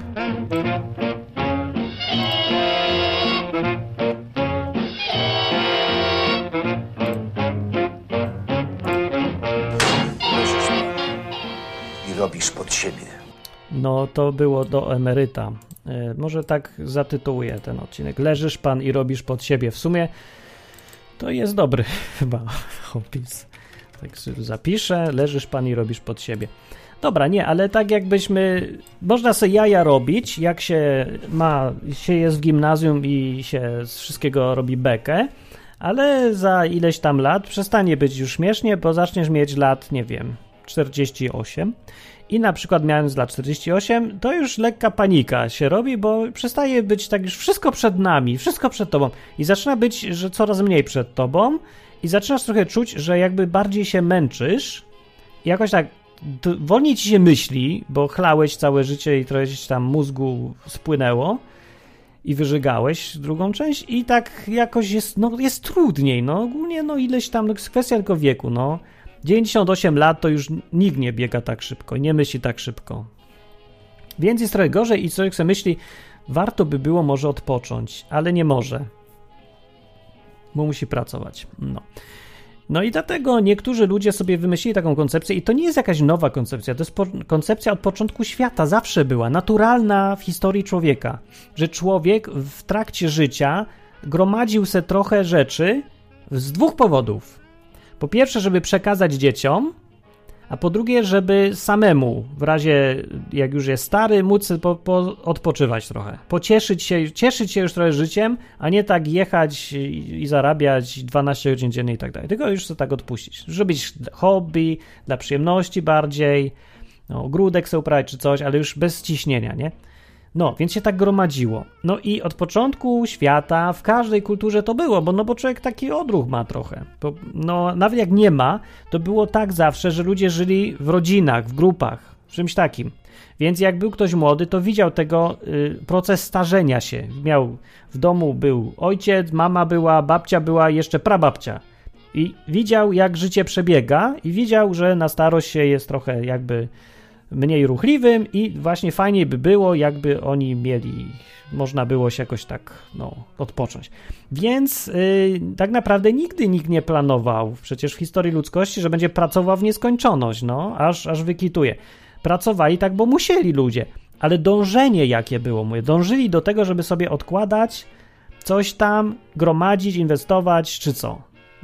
I robisz pod siebie. No to było do emeryta. Może tak zatytułuję ten odcinek. Leżysz pan i robisz pod siebie. W sumie to jest dobry chyba opis. Tak sobie zapiszę. Leżysz pan i robisz pod siebie. Dobra, nie, ale tak jakbyśmy... Można sobie jaja robić, jak się jest w gimnazjum i się z wszystkiego robi bekę, ale za ileś tam lat przestanie być już śmiesznie, bo zaczniesz mieć lat, nie wiem, 48 i na przykład mając lat 48, to już lekka panika się robi, bo przestaje być tak już wszystko przed nami, wszystko przed tobą i zaczyna być, że coraz mniej przed tobą i zaczynasz trochę czuć, że jakby bardziej się męczysz i jakoś tak wolniej ci się myśli, bo chlałeś całe życie i trochę ci tam mózgu spłynęło i wyżygałeś drugą część i tak jakoś jest trudniej, ogólnie ileś tam, jest kwestia tylko wieku, 98 lat to już nikt nie biega tak szybko, nie myśli tak szybko. Więc jest trochę gorzej i człowiek sobie myśli, warto by było może odpocząć, ale nie może, bo musi pracować. No i dlatego niektórzy ludzie sobie wymyślili taką koncepcję i to nie jest jakaś nowa koncepcja, to jest koncepcja od początku świata, zawsze była, naturalna w historii człowieka, że człowiek w trakcie życia gromadził se trochę rzeczy z dwóch powodów. Po pierwsze, żeby przekazać dzieciom, a po drugie, żeby samemu, w razie jak już jest stary, móc odpoczywać trochę. Cieszyć się już trochę życiem, a nie tak jechać i zarabiać 12 godzin dziennie i tak dalej. Tylko już sobie tak odpuścić. Zrobić hobby, dla przyjemności bardziej, ogródek sobie uprawiać czy coś, ale już bez ciśnienia, nie? Więc się tak gromadziło. I od początku świata w każdej kulturze to było, bo człowiek taki odruch ma trochę. Nawet jak nie ma, to było tak zawsze, że ludzie żyli w rodzinach, w grupach, w czymś takim. Więc jak był ktoś młody, to widział tego proces starzenia się. W domu był ojciec, mama była, babcia była, jeszcze prababcia. I widział, jak życie przebiega i widział, że na starość się jest trochę jakby mniej ruchliwym i właśnie fajniej by było, jakby oni mieli, można było się jakoś tak, odpocząć. Więc tak naprawdę nigdy nikt nie planował przecież w historii ludzkości, że będzie pracował w nieskończoność, aż wykituje. Pracowali tak, bo musieli ludzie, ale dążenie jakie było, dążyli do tego, żeby sobie odkładać coś tam, gromadzić, inwestować, czy co,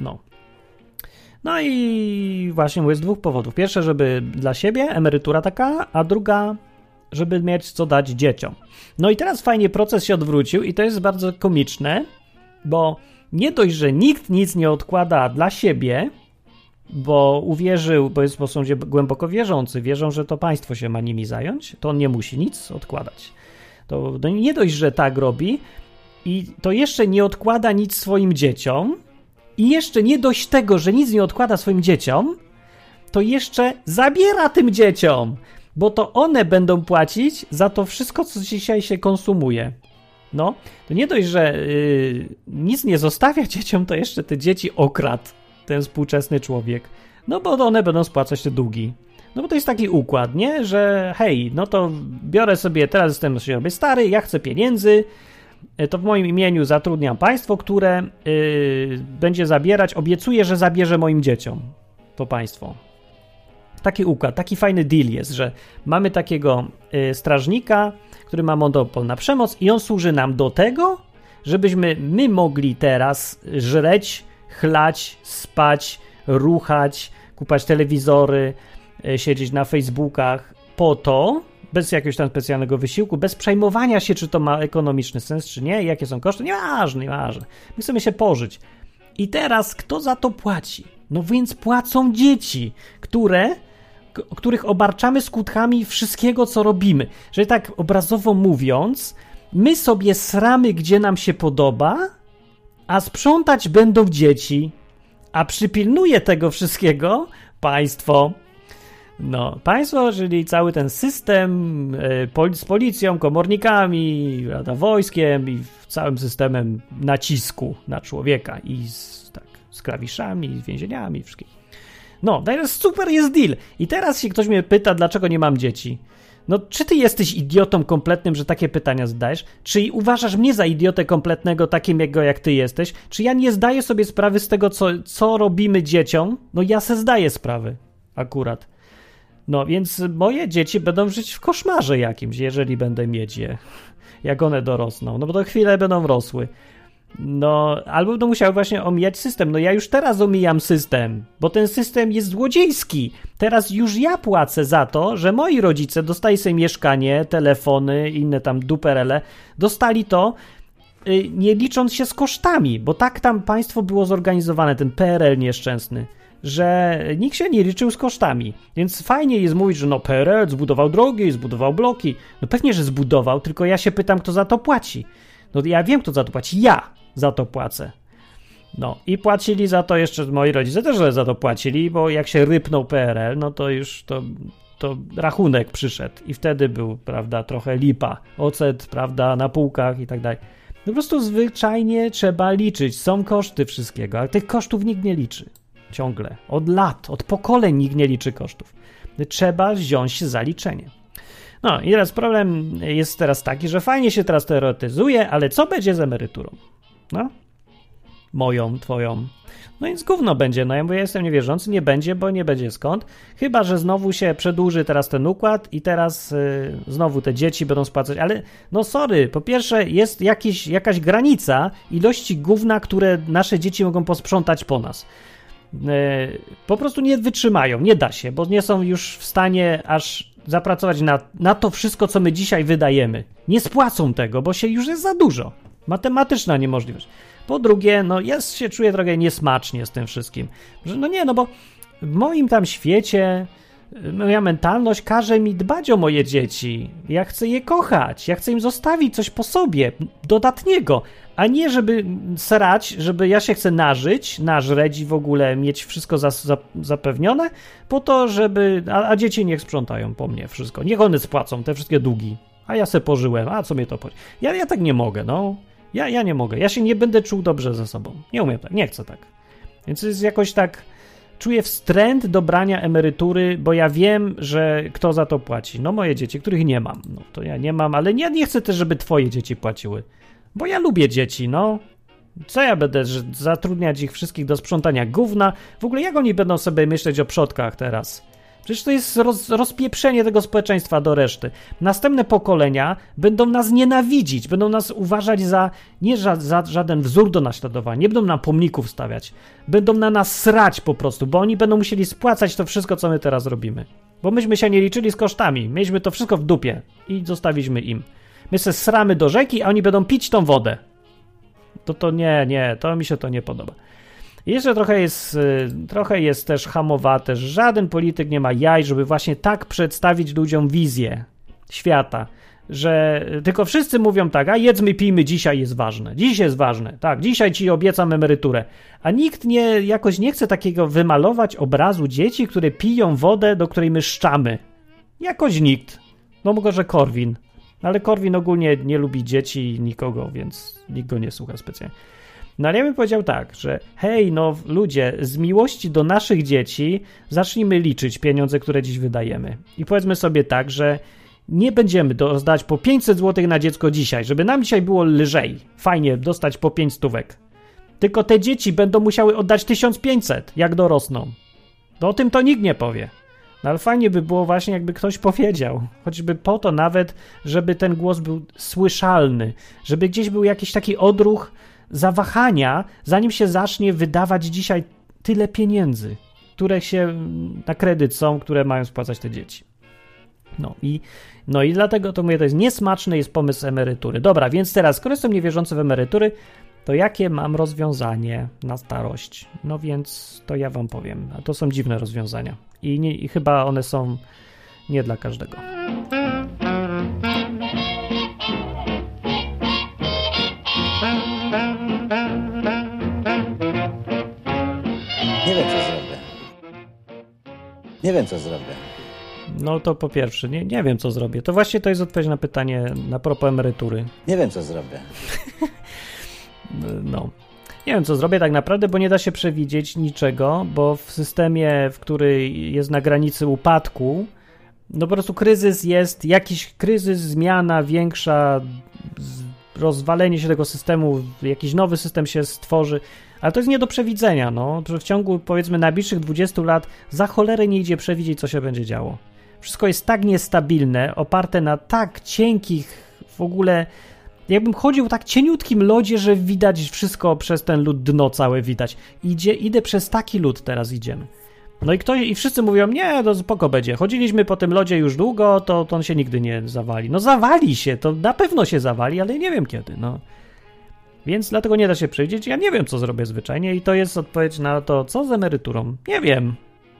No i właśnie mówię z dwóch powodów. Pierwsze, żeby dla siebie, emerytura taka, a druga, żeby mieć co dać dzieciom. I teraz fajnie proces się odwrócił i to jest bardzo komiczne, bo nie dość, że nikt nic nie odkłada dla siebie, bo uwierzył, bo jest po prostu głęboko wierzący, wierzą, że to państwo się ma nimi zająć, to on nie musi nic odkładać. To nie dość, że tak robi i to jeszcze nie odkłada nic swoim dzieciom, i jeszcze nie dość tego, że nic nie odkłada swoim dzieciom, to jeszcze zabiera tym dzieciom, bo to one będą płacić za to wszystko, co dzisiaj się konsumuje. To nie dość, że nic nie zostawia dzieciom, to jeszcze te dzieci okradł ten współczesny człowiek. Bo one będą spłacać te długi. Bo to jest taki układ, nie? Że hej, to biorę sobie, teraz jestem stary, ja chcę pieniędzy, to w moim imieniu zatrudniam państwo, które będzie zabierać, obiecuję, że zabierze moim dzieciom to państwo. Taki układ, taki fajny deal jest, że mamy takiego strażnika, który ma monopol na przemoc i on służy nam do tego, żebyśmy my mogli teraz żreć, chlać, spać, ruchać, kupować telewizory, siedzieć na Facebookach po to, bez jakiegoś tam specjalnego wysiłku, bez przejmowania się, czy to ma ekonomiczny sens, czy nie, jakie są koszty, nieważne. My chcemy się pożyć. I teraz kto za to płaci? Więc płacą dzieci, które których obarczamy skutkami wszystkiego, co robimy. Że tak obrazowo mówiąc, my sobie sramy, gdzie nam się podoba, a sprzątać będą dzieci, a przypilnuje tego wszystkiego państwo. No, państwo, czyli cały ten system z policją, komornikami, wojskiem i całym systemem nacisku na człowieka i z klawiszami, z więzieniami, wszystkim. No, teraz super jest deal. I teraz się ktoś mnie pyta, dlaczego nie mam dzieci. No, czy ty jesteś idiotą kompletnym, że takie pytania zadajesz? Czy uważasz mnie za idiotę kompletnego, takim jak ty jesteś? Czy ja nie zdaję sobie sprawy z tego, co robimy dzieciom? No, ja se zdaję sprawy. Akurat. No, więc moje dzieci będą żyć w koszmarze jakimś, jeżeli będę mieć je. Jak one dorosną. No, bo to chwilę będą rosły. No, albo będą musiały właśnie omijać system. No, ja już teraz omijam system, bo ten system jest złodziejski. Teraz już ja płacę za to, że moi rodzice dostali sobie mieszkanie, telefony, inne tam duperele. Dostali to, nie licząc się z kosztami, bo tak tam państwo było zorganizowane, ten PRL nieszczęsny, że nikt się nie liczył z kosztami. Więc fajnie jest mówić, że no PRL zbudował drogi, zbudował bloki. No pewnie, że zbudował, tylko ja się pytam, kto za to płaci. No ja wiem, kto za to płaci. Ja za to płacę. No i płacili za to jeszcze moi rodzice też za to płacili, bo jak się rypnął PRL, no to już to rachunek przyszedł i wtedy był, prawda, trochę lipa. Ocet, prawda, na półkach i tak dalej. No po prostu zwyczajnie trzeba liczyć. Są koszty wszystkiego, ale tych kosztów nikt nie liczy. Ciągle. Od lat, od pokoleń nikt nie liczy kosztów. Trzeba wziąć się za liczenie. No i teraz problem jest teraz taki, że fajnie się teraz teoretyzuje, ale co będzie z emeryturą? No? Moją, twoją. No więc gówno będzie. No ja mówię, jestem niewierzący, nie będzie, bo nie będzie skąd. Chyba że znowu się przedłuży teraz ten układ i teraz znowu te dzieci będą spłacać. Ale no sorry, po pierwsze jest jakaś granica ilości gówna, które nasze dzieci mogą posprzątać po nas. Po prostu nie wytrzymają, nie da się, bo nie są już w stanie aż zapracować na to wszystko, co my dzisiaj wydajemy. Nie spłacą tego, bo się już jest za dużo. Matematyczna niemożliwość. Po drugie, no ja się czuję trochę niesmacznie z tym wszystkim. Że no nie, no bo w moim tam świecie moja mentalność każe mi dbać o moje dzieci. Ja chcę je kochać, ja chcę im zostawić coś po sobie, dodatniego, a nie żeby srać, żeby ja się chcę nażreć i w ogóle mieć wszystko zapewnione, po to, żeby, a dzieci niech sprzątają po mnie wszystko. Niech one spłacą te wszystkie długi, a ja se pożyłem, a co mnie to chodzi. Ja tak nie mogę, no. Ja nie mogę, ja się nie będę czuł dobrze ze sobą. Nie umiem tak, nie chcę tak. Więc jest jakoś tak, czuję wstręt do brania emerytury, bo ja wiem, że kto za to płaci. No moje dzieci, których nie mam. No to ja nie mam, ale nie chcę też, żeby twoje dzieci płaciły. Bo ja lubię dzieci, no. Co ja będę zatrudniać ich wszystkich do sprzątania gówna? W ogóle jak oni będą sobie myśleć o przodkach teraz? Przecież to jest rozpieprzenie tego społeczeństwa do reszty. Następne pokolenia będą nas nienawidzić, będą nas uważać za żaden wzór do naśladowania, nie będą nam pomników stawiać, będą na nas srać po prostu, bo oni będą musieli spłacać to wszystko, co my teraz robimy. Bo myśmy się nie liczyli z kosztami, mieliśmy to wszystko w dupie i zostawiliśmy im. My se sramy do rzeki, a oni będą pić tą wodę. To nie, to mi się to nie podoba. I jeszcze trochę jest też hamowate, że żaden polityk nie ma jaj, żeby właśnie tak przedstawić ludziom wizję świata, że tylko wszyscy mówią tak, a jedzmy, pijmy, dzisiaj jest ważne. Dziś jest ważne, tak, dzisiaj ci obiecam emeryturę. A nikt jakoś nie chce takiego wymalować obrazu dzieci, które piją wodę, do której my szczamy. Jakoś nikt. No może Korwin. Ale Korwin ogólnie nie lubi dzieci i nikogo, więc nikt go nie słucha specjalnie. No ale ja bym powiedział tak, że hej, no ludzie, z miłości do naszych dzieci zacznijmy liczyć pieniądze, które dziś wydajemy. I powiedzmy sobie tak, że nie będziemy rozdać po 500 zł na dziecko dzisiaj, żeby nam dzisiaj było lżej, fajnie dostać po 5 stówek. Tylko te dzieci będą musiały oddać 1500, jak dorosną. No o tym to nikt nie powie. No ale fajnie by było właśnie, jakby ktoś powiedział, choćby po to nawet, żeby ten głos był słyszalny, żeby gdzieś był jakiś taki odruch zawahania, zanim się zacznie wydawać dzisiaj tyle pieniędzy, które się na kredyt są, które mają spłacać te dzieci. No i dlatego to mówię, to jest niesmaczny jest pomysł emerytury. Dobra, więc teraz, skoro jestem niewierzący w emerytury, to jakie mam rozwiązanie na starość? No więc to ja wam powiem. A to są dziwne rozwiązania. I chyba one są nie dla każdego. Nie wiem, co zrobię. No to po pierwsze, nie wiem, co zrobię. To właśnie to jest odpowiedź na pytanie na propos emerytury. Nie wiem, co zrobię. No. Nie wiem, co zrobię tak naprawdę, bo nie da się przewidzieć niczego, bo w systemie, w który jest na granicy upadku, no po prostu kryzys jest, jakiś kryzys, zmiana większa, rozwalenie się tego systemu, jakiś nowy system się stworzy, ale to jest nie do przewidzenia, no, że w ciągu, powiedzmy, najbliższych 20 lat za cholerę nie idzie przewidzieć, co się będzie działo. Wszystko jest tak niestabilne, oparte na tak cienkich, w ogóle, jakbym chodził w tak cieniutkim lodzie, że widać wszystko przez ten lód, dno całe widać. Idę przez taki lód, teraz idziemy. No i wszyscy mówią, nie, to spoko będzie. Chodziliśmy po tym lodzie już długo, to on się nigdy nie zawali. No zawali się, to na pewno się zawali, ale nie wiem kiedy, no. Więc dlatego nie da się przewidzieć. Ja nie wiem, co zrobię zwyczajnie i to jest odpowiedź na to, co z emeryturą. Nie wiem.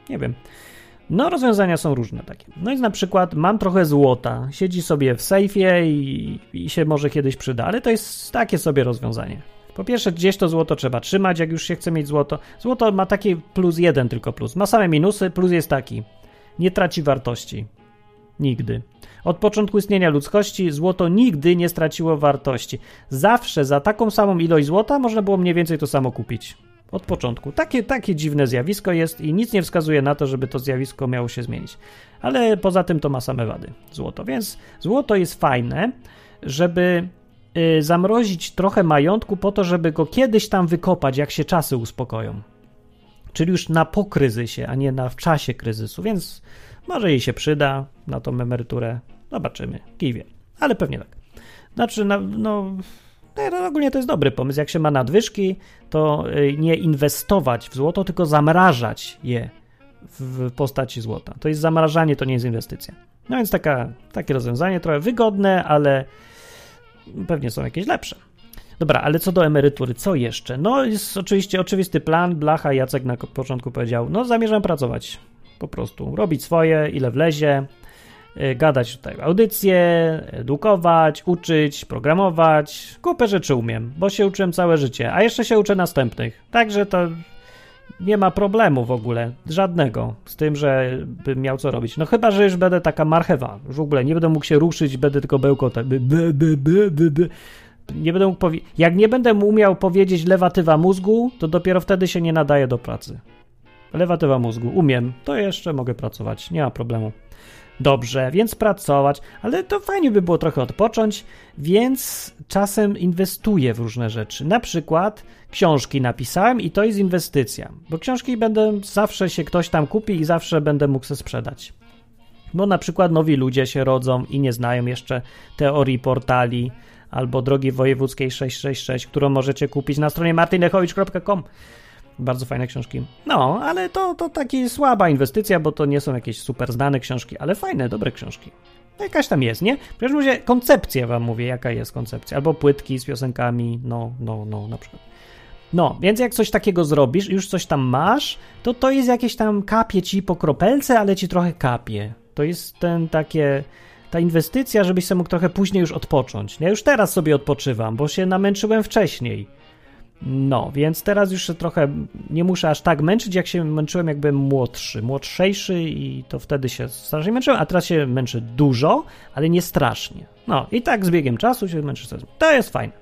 No rozwiązania są różne takie. No i na przykład mam trochę złota. Siedzi sobie w sejfie i się może kiedyś przyda, ale to jest takie sobie rozwiązanie. Po pierwsze, gdzieś to złoto trzeba trzymać, jak już się chce mieć złoto. Złoto ma taki plus jeden tylko plus. Ma same minusy, plus jest taki. Nie traci wartości. Nigdy. Od początku istnienia ludzkości złoto nigdy nie straciło wartości. Zawsze za taką samą ilość złota można było mniej więcej to samo kupić. Od początku. Takie dziwne zjawisko jest i nic nie wskazuje na to, żeby to zjawisko miało się zmienić. Ale poza tym to ma same wady. Złoto. Więc złoto jest fajne, żeby zamrozić trochę majątku po to, żeby go kiedyś tam wykopać, jak się czasy uspokoją. Czyli już na po kryzysie, a nie w czasie kryzysu. Więc może jej się przyda na tą emeryturę. Zobaczymy. Kij wie. Ale pewnie tak. Znaczy, ogólnie to jest dobry pomysł. Jak się ma nadwyżki, to nie inwestować w złoto, tylko zamrażać je w postaci złota. To jest zamrażanie, to nie jest inwestycja. No więc takie rozwiązanie trochę wygodne, ale pewnie są jakieś lepsze. Dobra, ale co do emerytury, co jeszcze? No jest oczywiście oczywisty plan, Blacha, Jacek na początku powiedział, no zamierzam pracować, po prostu robić swoje, ile wlezie, gadać tutaj audycje, edukować, uczyć, programować, kupę rzeczy umiem, bo się uczyłem całe życie, a jeszcze się uczę następnych, także to nie ma problemu w ogóle, żadnego z tym, że bym miał co robić. No chyba, że już będę taka marchewa, już w ogóle nie będę mógł się ruszyć, będę tylko bełkotać. Nie będę mógł jak nie będę umiał powiedzieć lewatywa mózgu, to dopiero wtedy się nie nadaje do pracy. Lewatywa mózgu, umiem, to jeszcze mogę pracować, nie ma problemu. Dobrze, więc pracować, ale to fajnie by było trochę odpocząć, więc czasem inwestuję w różne rzeczy. Na przykład książki napisałem i to jest inwestycja, bo książki zawsze się ktoś tam kupi i zawsze będę mógł se sprzedać. Bo na przykład nowi ludzie się rodzą i nie znają jeszcze teorii portali albo drogi wojewódzkiej 666, którą możecie kupić na stronie martinlechowicz.com. Bardzo fajne książki. No, ale to taka słaba inwestycja, bo to nie są jakieś super znane książki, ale fajne, dobre książki. No jakaś tam jest, nie? W każdym razie koncepcję wam mówię, jaka jest koncepcja. Albo płytki z piosenkami, no, na przykład. No, więc jak coś takiego zrobisz i już coś tam masz, to jest jakieś tam kapie ci po kropelce, ale ci trochę kapie. To jest ta inwestycja, żebyś sobie mógł trochę później już odpocząć. Ja już teraz sobie odpoczywam, bo się namęczyłem wcześniej. No, więc teraz już trochę nie muszę aż tak męczyć, jak się męczyłem, jak byłem młodszejszy i to wtedy się strasznie męczyłem, a teraz się męczę dużo, ale nie strasznie. No, i tak z biegiem czasu się męczy. To jest fajne.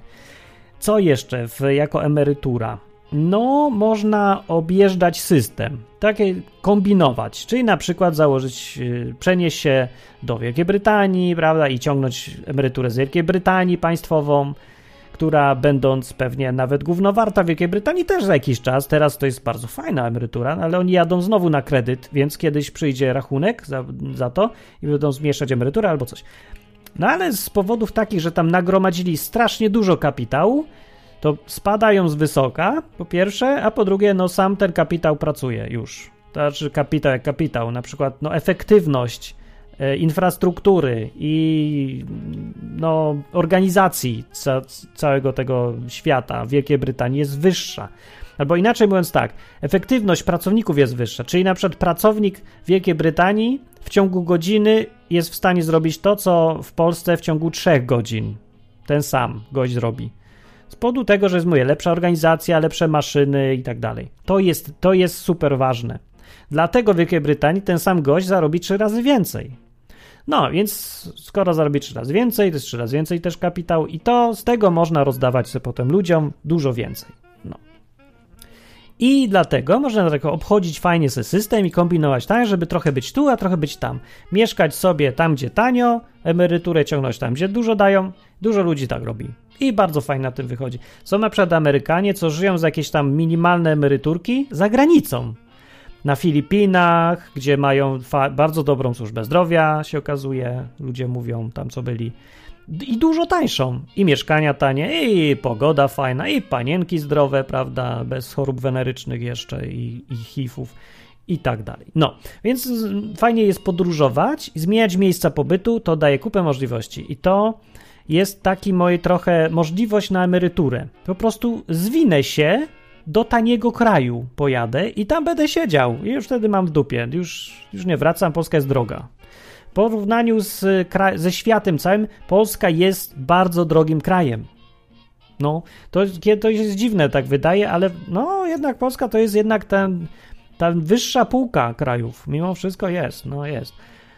Co jeszcze jako emerytura? No, można objeżdżać system, takie kombinować, czyli na przykład przenieść się do Wielkiej Brytanii, prawda, i ciągnąć emeryturę z Wielkiej Brytanii państwową, która będąc pewnie nawet głównowarta w Wielkiej Brytanii też za jakiś czas, teraz to jest bardzo fajna emerytura, ale oni jadą znowu na kredyt, więc kiedyś przyjdzie rachunek za to i będą zmniejszać emeryturę albo coś. No ale z powodów takich, że tam nagromadzili strasznie dużo kapitału, to spadają z wysoka, po pierwsze, a po drugie, no sam ten kapitał pracuje już. To znaczy kapitał jak kapitał, na przykład efektywność infrastruktury i organizacji całego tego świata w Wielkiej Brytanii jest wyższa. Albo inaczej mówiąc tak, efektywność pracowników jest wyższa, czyli na przykład pracownik w Wielkiej Brytanii w ciągu godziny jest w stanie zrobić to, co w Polsce w ciągu 3 godzin ten sam gość zrobi. Z powodu tego, że jest, mówię, lepsza organizacja, lepsze maszyny i tak dalej. To jest super ważne. Dlatego w Wielkiej Brytanii ten sam gość zarobi 3 razy więcej. No, więc skoro zarobi 3 razy więcej, to jest 3 razy więcej też kapitał i to z tego można rozdawać sobie potem ludziom dużo więcej. No. I dlatego można tak obchodzić fajnie sobie system i kombinować tak, żeby trochę być tu, a trochę być tam. Mieszkać sobie tam, gdzie tanio, emeryturę ciągnąć tam, gdzie dużo dają. Dużo ludzi tak robi. I bardzo fajnie na tym wychodzi. Są na przykład Amerykanie, co żyją z jakieś tam minimalne emeryturki za granicą. Na Filipinach, gdzie mają bardzo dobrą służbę zdrowia, się okazuje. Ludzie mówią tam, co byli. I dużo tańszą. I mieszkania tanie, i pogoda fajna, i panienki zdrowe, prawda, bez chorób wenerycznych jeszcze, i HIV-ów, i tak dalej. No, więc fajnie jest podróżować i zmieniać miejsca pobytu, to daje kupę możliwości. I to jest taki moje trochę możliwość na emeryturę. Po prostu zwinę się do taniego kraju, pojadę i tam będę siedział. I już wtedy mam w dupie. Już nie wracam, Polska jest droga. W porównaniu ze światem całym, Polska jest bardzo drogim krajem. No, to jest dziwne, tak wydaje, ale no jednak Polska to jest jednak ta wyższa półka krajów. Mimo wszystko jest, no jest.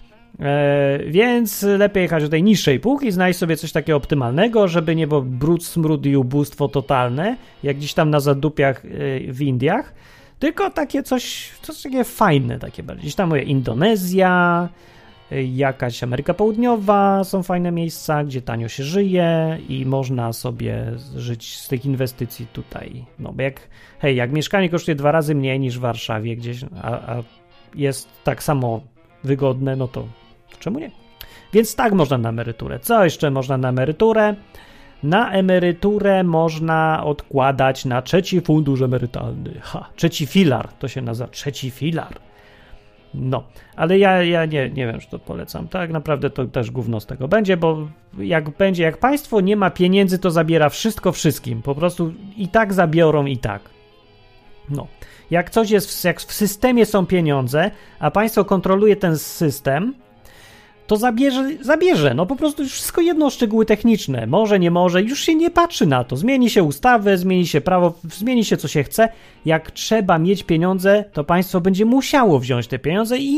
Więc lepiej jechać do tej niższej półki, znaleźć sobie coś takiego optymalnego, żeby nie było brud, smród i ubóstwo totalne, jak gdzieś tam na zadupiach w Indiach, tylko takie coś takie fajne, takie bardziej. Gdzieś tam mówię, Indonezja, jakaś Ameryka Południowa, są fajne miejsca, gdzie tanio się żyje i można sobie żyć z tych inwestycji tutaj. No bo jak mieszkanie kosztuje 2 razy mniej niż w Warszawie gdzieś, a jest tak samo wygodne, no to czemu nie? Więc tak można na emeryturę. Co jeszcze można na emeryturę? Na emeryturę można odkładać na 3. fundusz emerytalny. 3. filar, to się nazywa 3. filar. No, ale ja nie wiem, czy to polecam. Tak naprawdę to też gówno z tego będzie, bo jak państwo nie ma pieniędzy, to zabiera wszystko wszystkim. Po prostu i tak zabiorą i tak. No. Jak coś jest, jak w systemie są pieniądze, a państwo kontroluje ten system, to zabierze. No po prostu już wszystko jedno, szczegóły techniczne. Może, nie może, już się nie patrzy na to. Zmieni się ustawę, zmieni się prawo, zmieni się co się chce. Jak trzeba mieć pieniądze, to państwo będzie musiało wziąć te pieniądze i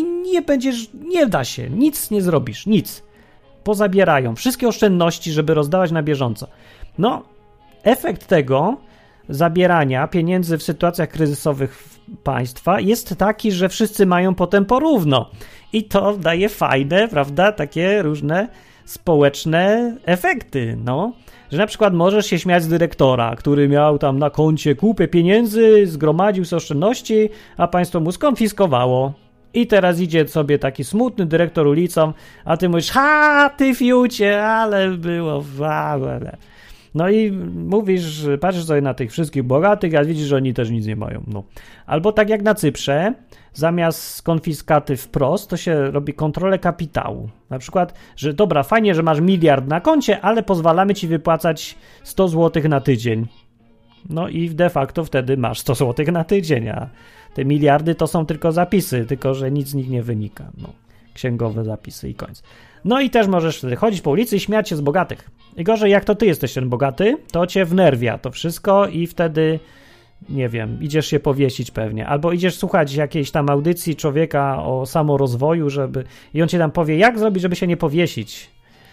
nie da się, nic nie zrobisz, nic. Pozabierają wszystkie oszczędności, żeby rozdawać na bieżąco. No, efekt tego zabierania pieniędzy w sytuacjach kryzysowych państwa jest taki, że wszyscy mają potem porówno. I to daje fajne, prawda, takie różne społeczne efekty, no. Że na przykład możesz się śmiać z dyrektora, który miał tam na koncie kupę pieniędzy, zgromadził sobie oszczędności, a państwo mu skonfiskowało. I teraz idzie sobie taki smutny dyrektor ulicą, a ty mówisz, ty fiucie, ale było wale. No i mówisz, patrzysz sobie na tych wszystkich bogatych, a widzisz, że oni też nic nie mają. No. Albo tak jak na Cyprze, zamiast konfiskaty wprost, to się robi kontrolę kapitału. Na przykład, że dobra, fajnie, że masz 1 miliard na koncie, ale pozwalamy ci wypłacać 100 zł na tydzień. No i de facto wtedy masz 100 zł na tydzień, a te miliardy to są tylko zapisy, tylko że nic z nich nie wynika. No, księgowe zapisy i koniec. No i też możesz wtedy chodzić po ulicy i śmiać się z bogatych. I gorzej, jak to ty jesteś ten bogaty, to cię wnerwia to wszystko i wtedy, nie wiem, idziesz się powiesić pewnie. Albo idziesz słuchać jakiejś tam audycji człowieka o samorozwoju, i on ci tam powie, jak zrobić, żeby się nie powiesić,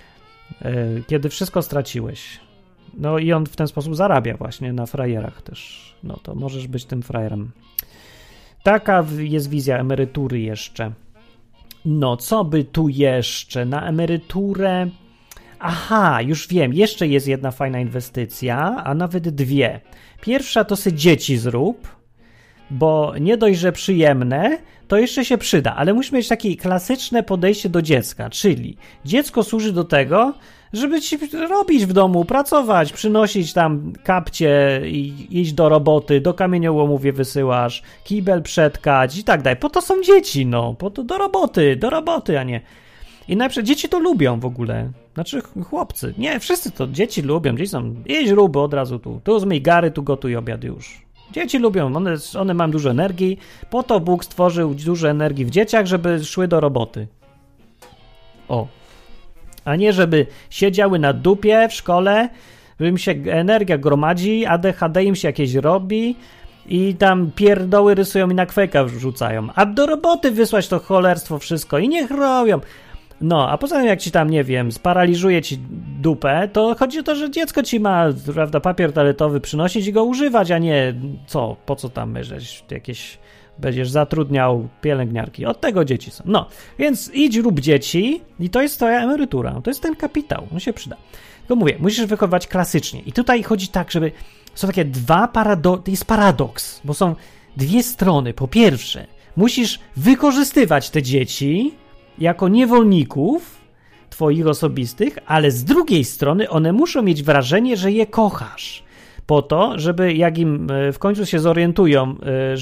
kiedy wszystko straciłeś. No i on w ten sposób zarabia właśnie na frajerach też. No to możesz być tym frajerem. Taka jest wizja emerytury jeszcze. No, co by tu jeszcze? Na emeryturę... Aha, już wiem, jeszcze jest jedna fajna inwestycja, a nawet 2. Pierwsza to sobie dzieci zrób, bo nie dość, że przyjemne, to jeszcze się przyda, ale musimy mieć takie klasyczne podejście do dziecka, czyli dziecko służy do tego, żeby ci robić w domu, pracować, przynosić tam kapcie i iść do roboty, do kamieniołomów je wysyłasz, kibel przetkać i tak dalej. Po to są dzieci, no, po to do roboty, a nie. I najpierw dzieci to lubią w ogóle. Znaczy chłopcy. Nie, wszyscy to dzieci lubią. Dzieci są, jedź ruby od razu tu. Tu zmyj gary, tu gotuj obiad już. Dzieci lubią, one mają dużo energii. Po to Bóg stworzył dużo energii w dzieciach, żeby szły do roboty. O. A nie, żeby siedziały na dupie w szkole, że im się energia gromadzi, ADHD im się jakieś robi i tam pierdoły rysują i na kwejka wrzucają. A do roboty wysłać to cholerstwo wszystko i niech robią. No, a poza tym jak ci tam, nie wiem, sparaliżuje ci dupę, to chodzi o to, że dziecko ci ma, prawda, papier toaletowy przynosić i go używać, a nie po co tam jakieś będziesz zatrudniał pielęgniarki. Od tego dzieci są. No, więc idź rób dzieci i to jest twoja emerytura. To jest ten kapitał. On się przyda. Tylko mówię, musisz wychowywać klasycznie. I tutaj chodzi tak, żeby są takie to jest paradoks, bo są dwie strony. Po pierwsze, musisz wykorzystywać te dzieci jako niewolników twoich osobistych, ale z drugiej strony one muszą mieć wrażenie, że je kochasz. Po to, żeby jak im w końcu się zorientują,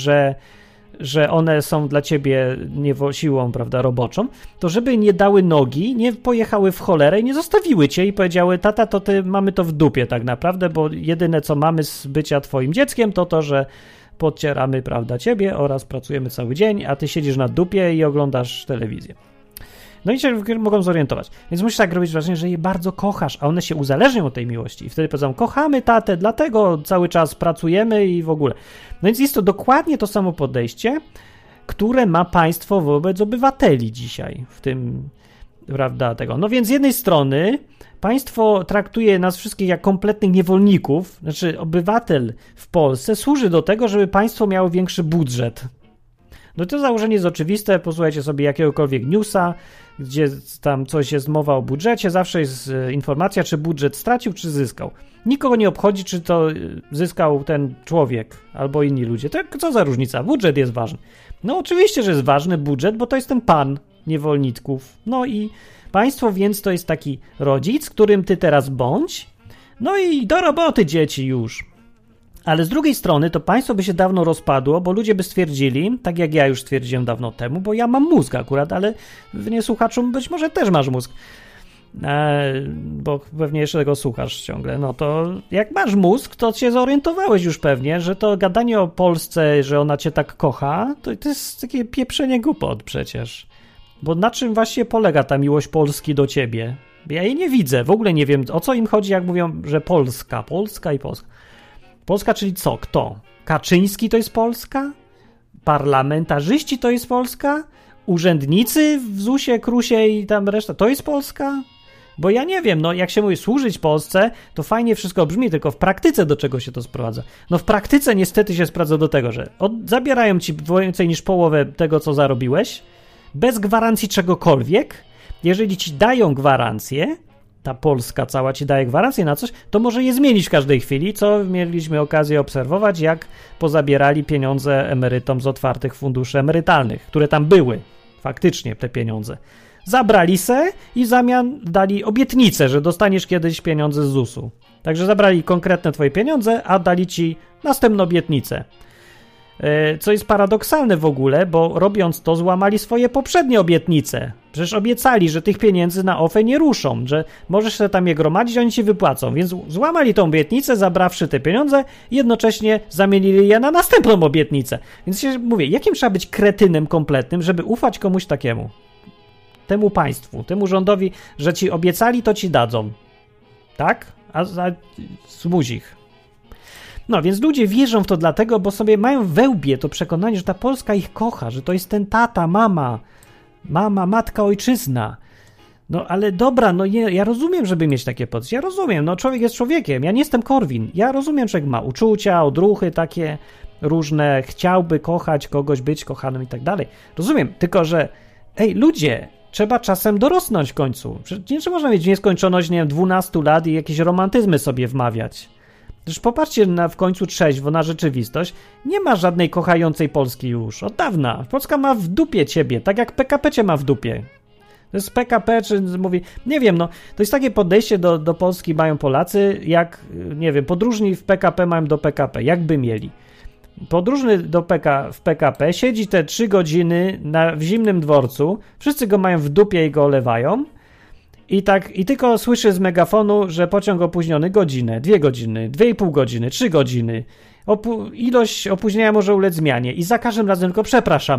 że one są dla ciebie siłą, prawda, roboczą, to żeby nie dały nogi, nie pojechały w cholerę i nie zostawiły cię i powiedziały, tata, to mamy to w dupie tak naprawdę, bo jedyne co mamy z bycia twoim dzieckiem to, że podcieramy, prawda, ciebie oraz pracujemy cały dzień, a ty siedzisz na dupie i oglądasz telewizję. No i się mogą zorientować. Więc musisz tak robić wrażenie, że je bardzo kochasz, a one się uzależnią od tej miłości. I wtedy powiedzą, kochamy tatę, dlatego cały czas pracujemy i w ogóle. No więc jest to dokładnie to samo podejście, które ma państwo wobec obywateli dzisiaj w tym, prawda, tego. No więc z jednej strony państwo traktuje nas wszystkich jak kompletnych niewolników, znaczy obywatel w Polsce służy do tego, żeby państwo miało większy budżet. No to założenie jest oczywiste, posłuchajcie sobie jakiegokolwiek newsa, gdzie tam coś jest mowa o budżecie, zawsze jest informacja, czy budżet stracił, czy zyskał. Nikogo nie obchodzi, czy to zyskał ten człowiek albo inni ludzie. To co za różnica? Budżet jest ważny. No oczywiście, że jest ważny budżet, bo to jest ten pan niewolników. No i państwo więc to jest taki rodzic, którym ty teraz bądź. No i do roboty dzieci już. Ale z drugiej strony to państwo by się dawno rozpadło, bo ludzie by stwierdzili, tak jak ja już stwierdziłem dawno temu, bo ja mam mózg akurat, ale nie słuchaczom być może też masz mózg, bo pewnie jeszcze tego słuchasz ciągle. No to jak masz mózg, to się zorientowałeś już pewnie, że to gadanie o Polsce, że ona cię tak kocha, to jest takie pieprzenie głupot przecież. Bo na czym właśnie polega ta miłość Polski do ciebie? Ja jej nie widzę, w ogóle nie wiem, o co im chodzi, jak mówią, że Polska i Polska. Polska, czyli co? Kto? Kaczyński to jest Polska? Parlamentarzyści to jest Polska? Urzędnicy w ZUS-ie, KRUS-ie i tam reszta to jest Polska? Bo ja nie wiem, no jak się mówi służyć Polsce, to fajnie wszystko brzmi, tylko w praktyce do czego się to sprowadza? No w praktyce niestety się sprowadza do tego, że zabierają ci więcej niż połowę tego, co zarobiłeś, bez gwarancji czegokolwiek. Jeżeli ci dają gwarancję, ta Polska cała ci daje gwarancję na coś, to może je zmienić w każdej chwili, co mieliśmy okazję obserwować, jak pozabierali pieniądze emerytom z otwartych funduszy emerytalnych, które tam były, faktycznie te pieniądze. Zabrali se i w zamian dali obietnicę, że dostaniesz kiedyś pieniądze z ZUS-u. Także zabrali konkretne twoje pieniądze, a dali ci następną obietnicę. Co jest paradoksalne w ogóle, bo robiąc to złamali swoje poprzednie obietnice. Przecież obiecali, że tych pieniędzy na OFE nie ruszą, że możesz sobie tam je gromadzić, oni ci wypłacą. Więc złamali tą obietnicę, zabrawszy te pieniądze i jednocześnie zamienili je na następną obietnicę. Więc się mówię, jakim trzeba być kretynem kompletnym, żeby ufać komuś takiemu? Temu państwu, temu rządowi, że ci obiecali, to ci dadzą. Tak? A zmuś ich. No, więc ludzie wierzą w to dlatego, bo sobie mają we łbie to przekonanie, że ta Polska ich kocha, że to jest ten tata, mama, matka, ojczyzna. No, ale dobra, no ja rozumiem, żeby mieć takie poczucie. Ja rozumiem, no człowiek jest człowiekiem, ja nie jestem Korwin. Ja rozumiem, że człowiek ma uczucia, odruchy takie różne, chciałby kochać kogoś, być kochanym i tak dalej. Rozumiem, tylko że ludzie, trzeba czasem dorosnąć w końcu. Nie można mieć nieskończoność, nie wiem, 12 lat i jakieś romantyzmy sobie wmawiać. Przecież popatrzcie w końcu trzeźwo na rzeczywistość. Nie ma żadnej kochającej Polski już. Od dawna. Polska ma w dupie ciebie, tak jak PKP cię ma w dupie. To jest PKP, czy mówi... Nie wiem, no. To jest takie podejście do Polski mają Polacy, jak, nie wiem, podróżni w PKP mają do PKP. Jakby mieli. podróżny w PKP, siedzi te 3 godziny w zimnym dworcu, wszyscy go mają w dupie i go olewają i tylko słyszy z megafonu, że pociąg opóźniony godzinę, 2 godziny, 2,5 godziny, 3 godziny. Ilość opóźnienia może ulec zmianie i za każdym razem tylko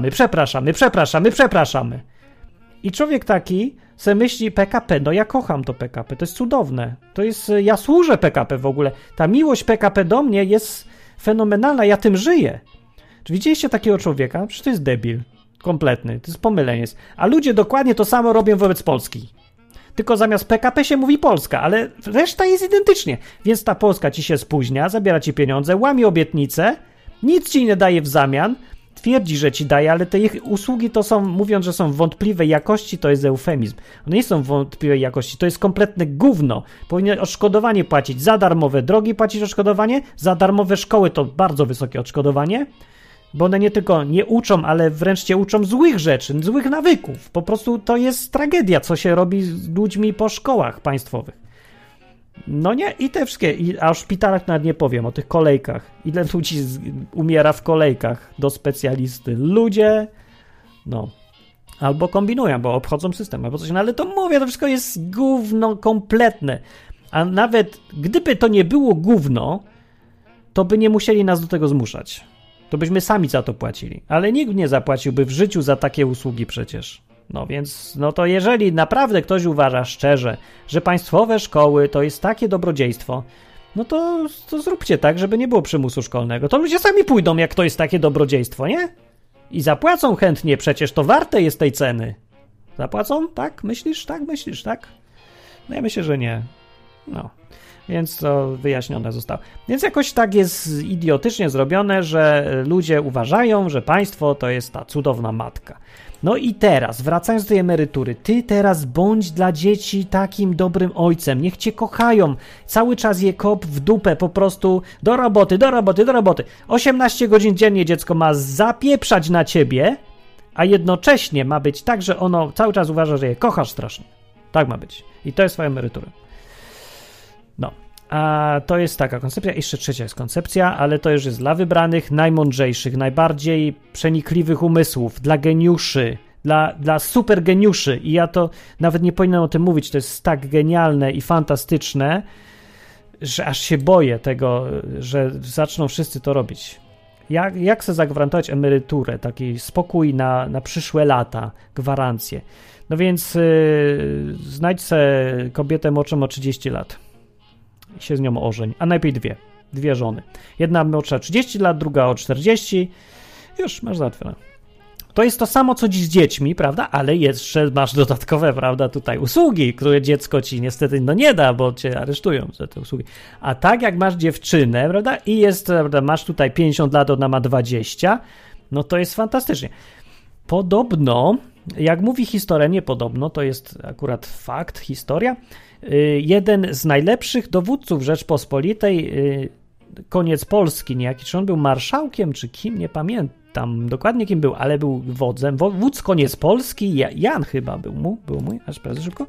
przepraszamy. I człowiek taki se myśli PKP, no ja kocham to PKP, to jest cudowne. Ja służę PKP w ogóle. Ta miłość PKP do mnie jest fenomenalna, ja tym żyję. Czy widzieliście takiego człowieka? Przecież to jest debil. Kompletny, to jest pomylenie. A ludzie dokładnie to samo robią wobec Polski. Tylko zamiast PKP się mówi Polska, ale reszta jest identycznie. Więc ta Polska ci się spóźnia, zabiera ci pieniądze, łamie obietnice, nic ci nie daje w zamian, twierdzi, że ci daje, ale te ich usługi to są, mówiąc, że są wątpliwej jakości, to jest eufemizm. One nie są wątpliwej jakości, to jest kompletne gówno. Powinien odszkodowanie płacić, za darmowe drogi płacić odszkodowanie, za darmowe szkoły to bardzo wysokie odszkodowanie, bo one nie tylko nie uczą, ale wręcz cię uczą złych rzeczy, złych nawyków. Po prostu to jest tragedia, co się robi z ludźmi po szkołach państwowych. No nie, i te wszystkie, a o szpitalach nawet nie powiem, o tych kolejkach. Ile ludzi umiera w kolejkach do specjalisty. Ludzie, no, albo kombinują, bo obchodzą system, albo coś, no ale to mówię, to wszystko jest gówno kompletne. A nawet gdyby to nie było gówno, to by nie musieli nas do tego zmuszać. To byśmy sami za to płacili. Ale nikt nie zapłaciłby w życiu za takie usługi przecież. No więc, no to jeżeli naprawdę ktoś uważa szczerze, że państwowe szkoły to jest takie dobrodziejstwo, no to zróbcie tak, żeby nie było przymusu szkolnego. To ludzie sami pójdą, jak to jest takie dobrodziejstwo, nie? I zapłacą chętnie, przecież to warte jest tej ceny. Zapłacą? Tak? Myślisz? Tak? Myślisz? Tak? No ja myślę, że nie. No. Więc to wyjaśnione zostało. Więc jakoś tak jest idiotycznie zrobione, że ludzie uważają, że państwo to jest ta cudowna matka. No i teraz, wracając do tej emerytury, ty teraz bądź dla dzieci takim dobrym ojcem, niech cię kochają, cały czas je kop w dupę, po prostu do roboty. 18 godzin dziennie dziecko ma zapieprzać na ciebie, a jednocześnie ma być tak, że ono cały czas uważa, że je kochasz strasznie. Tak ma być. I to jest twoja emerytura. No, a to jest taka koncepcja. Jeszcze trzecia jest koncepcja, ale to już jest dla wybranych, najmądrzejszych, najbardziej przenikliwych umysłów, dla geniuszy, dla super geniuszy. I ja to nawet nie powinienem o tym mówić, to jest tak genialne i fantastyczne, że aż się boję tego, że zaczną wszyscy to robić. Jak chcę zagwarantować emeryturę, taki spokój na przyszłe lata, gwarancję? No więc znajdź se kobietę młodszą o 30 lat. I się z nią ożeń, a najlepiej dwie żony. Jedna młodsza o 30 lat, druga o 40. Już masz załatwione. To jest to samo, co dziś z dziećmi, prawda? Ale jeszcze masz dodatkowe, prawda, tutaj usługi, które dziecko ci niestety nie da, bo cię aresztują za te usługi. A tak jak masz dziewczynę, prawda, i jest, prawda, masz tutaj 50 lat, ona ma 20, no to jest fantastycznie. Podobno, jak mówi historia, nie podobno, to jest akurat fakt, historia, jeden z najlepszych dowódców Rzeczpospolitej, koniec Polski, niejaki, czy on był marszałkiem, czy kim, nie pamiętam dokładnie kim był, ale był wodzem, wódz koniec Polski, Jan chyba był mój, aż sprawdzę szybko,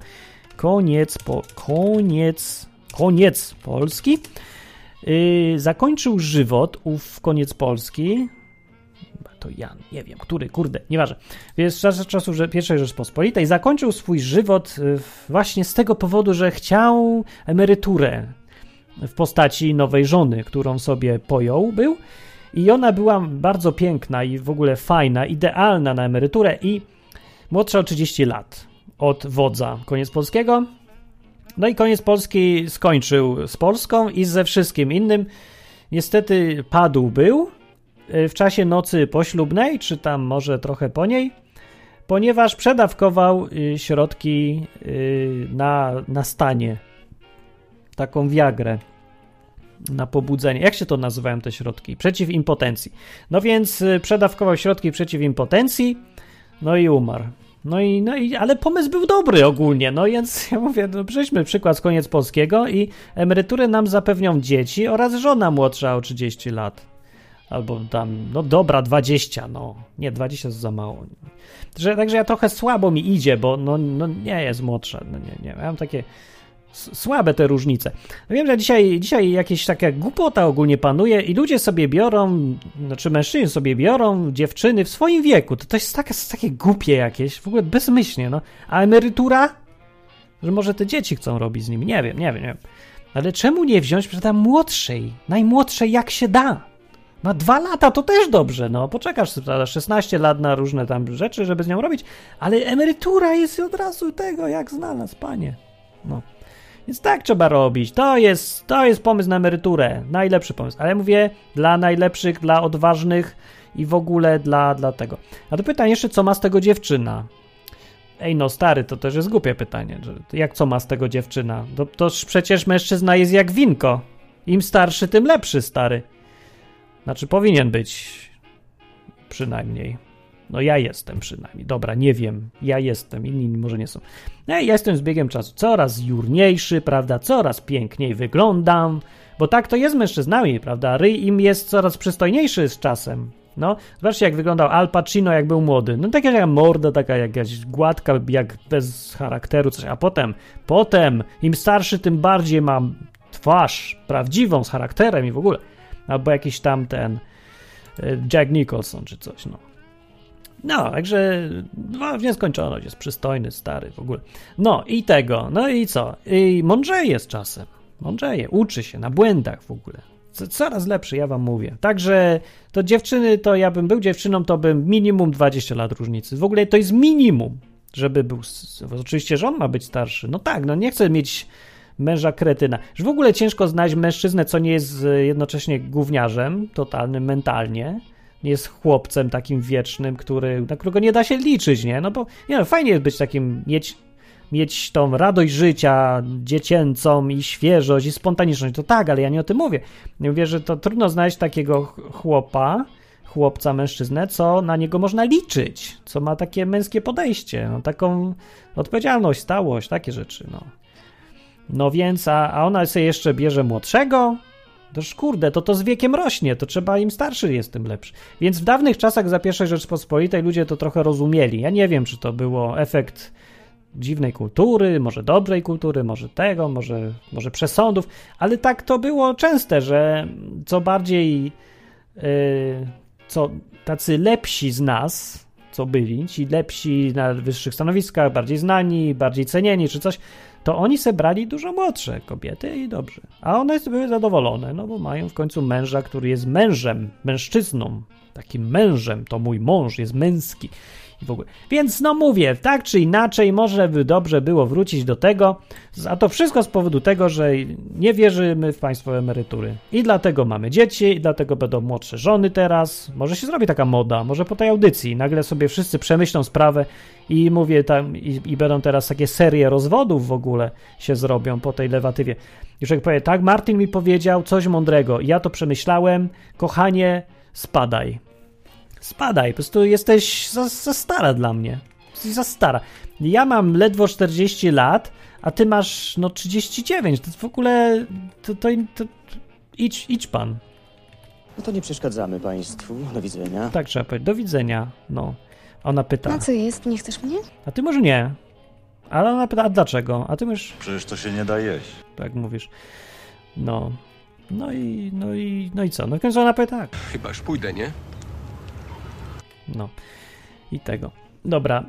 koniec Polski, zakończył żywot ów koniec Polski, to Jan, nie wiem, który, kurde, nieważne. Więc z czasów I Rzeczpospolitej zakończył swój żywot właśnie z tego powodu, że chciał emeryturę w postaci nowej żony, którą sobie pojął był i ona była bardzo piękna i w ogóle fajna, idealna na emeryturę i młodsza o 30 lat od wodza Koniec Polskiego. No i Koniec Polski skończył z Polską i ze wszystkim innym. Niestety padł był w czasie nocy poślubnej, czy tam może trochę po niej, ponieważ przedawkował środki na stanie. Taką Viagrę na pobudzenie. Jak się to nazywają te środki? Przeciw impotencji. No więc przedawkował środki przeciw impotencji, no i umarł. No i ale pomysł był dobry ogólnie, no więc ja mówię, no przejdźmy przykład z Koniec Polskiego i emeryturę nam zapewnią dzieci oraz żona młodsza o 30 lat. Albo tam, no dobra, 20, no. Nie, 20 jest za mało. Także ja trochę słabo mi idzie, bo no nie jest młodsza. No nie. Ja mam takie Słabe te różnice. No wiem, że dzisiaj jakieś taka głupota ogólnie panuje i ludzie sobie biorą, znaczy mężczyźni sobie biorą dziewczyny w swoim wieku. To jest takie głupie jakieś, w ogóle bezmyślnie, no. A emerytura? Że może te dzieci chcą robić z nimi. Nie wiem. Ale czemu nie wziąć tam młodszej, najmłodszej jak się da? Ma 2 lata, to też dobrze, no. Poczekasz 16 lat na różne tam rzeczy, żeby z nią robić, ale emerytura jest od razu tego, jak znalazł, panie. No. Więc tak trzeba robić. To jest pomysł na emeryturę. Najlepszy pomysł. Ale mówię, dla najlepszych, dla odważnych i w ogóle dla tego. A to pytanie jeszcze, co ma z tego dziewczyna? Ej, no stary, to też jest głupie pytanie. Jak co ma z tego dziewczyna? To przecież mężczyzna jest jak winko. Im starszy, tym lepszy, stary. Znaczy powinien być przynajmniej. No ja jestem przynajmniej. Dobra, nie wiem. Ja jestem. Inni może nie są. Ja jestem z biegiem czasu coraz jurniejszy, prawda? Coraz piękniej wyglądam. Bo tak to jest z mężczyznami, prawda? Ryj im jest coraz przystojniejszy z czasem. No, zobaczcie jak wyglądał Al Pacino jak był młody. No taka jak morda, taka jakaś gładka, jak bez charakteru coś. A potem im starszy, tym bardziej mam twarz prawdziwą, z charakterem i w ogóle. Albo jakiś tam ten Jack Nicholson czy coś, no. No, także w nieskończoność jest przystojny, stary w ogóle. No i tego, no i co? I mądrzeje z czasem. Mądrzeje, uczy się na błędach w ogóle. Coraz lepszy, ja wam mówię. Także to dziewczyny, to ja bym był dziewczyną, to bym minimum 20 lat różnicy. W ogóle to jest minimum, żeby był... Oczywiście, że on ma być starszy. No tak, no nie chcę mieć męża kretyna. Że w ogóle ciężko znaleźć mężczyznę, co nie jest jednocześnie gówniarzem, totalnym mentalnie. Nie jest chłopcem takim wiecznym, na którego nie da się liczyć, nie? No bo fajnie jest być takim, mieć tą radość życia dziecięcą i świeżość i spontaniczność. To tak, ale ja nie o tym mówię. Ja mówię, że to trudno znaleźć takiego chłopca, mężczyznę, co na niego można liczyć, co ma takie męskie podejście, no, taką odpowiedzialność, stałość, takie rzeczy, no. No więc, a ona sobie jeszcze bierze młodszego, toż kurde, to z wiekiem rośnie, to trzeba im starszy jest, tym lepszy. Więc w dawnych czasach za I Rzeczypospolitej ludzie to trochę rozumieli. Ja nie wiem, czy to było efekt dziwnej kultury, może dobrej kultury, może tego, może przesądów, ale tak to było częste, że co bardziej co tacy lepsi z nas, co byli, ci lepsi na wyższych stanowiskach, bardziej znani, bardziej cenieni czy coś, to oni se brali dużo młodsze kobiety i dobrze. A one były zadowolone, no bo mają w końcu męża, który jest mężczyzną, takim mężem, to mój mąż jest męski i w ogóle. Więc no mówię, tak czy inaczej może by dobrze było wrócić do tego, a to wszystko z powodu tego, że nie wierzymy w państwo emerytury. I dlatego mamy dzieci, i dlatego będą młodsze żony teraz. Może się zrobi taka moda, może po tej audycji nagle sobie wszyscy przemyślą sprawę i mówię tam, i będą teraz takie serie rozwodów w ogóle się zrobią po tej lewatywie. Już jak powie, tak, Martin mi powiedział coś mądrego i ja to przemyślałem, kochanie, spadaj. Spadaj, po prostu jesteś za stara dla mnie. Jesteś za stara. Ja mam ledwo 40 lat, a ty masz 39. To w ogóle to idź pan. No to nie przeszkadzamy państwu. Do widzenia. Tak trzeba powiedzieć. Do widzenia. No. Ona pyta. A co jest? Nie chcesz mnie? A ty może nie. Ale ona pyta, a dlaczego? A ty mówisz... Przecież to się nie da jeść. Tak mówisz. No. No i co? No w końcu ona powie tak. Chyba już pójdę, nie? No. I tego. Dobra.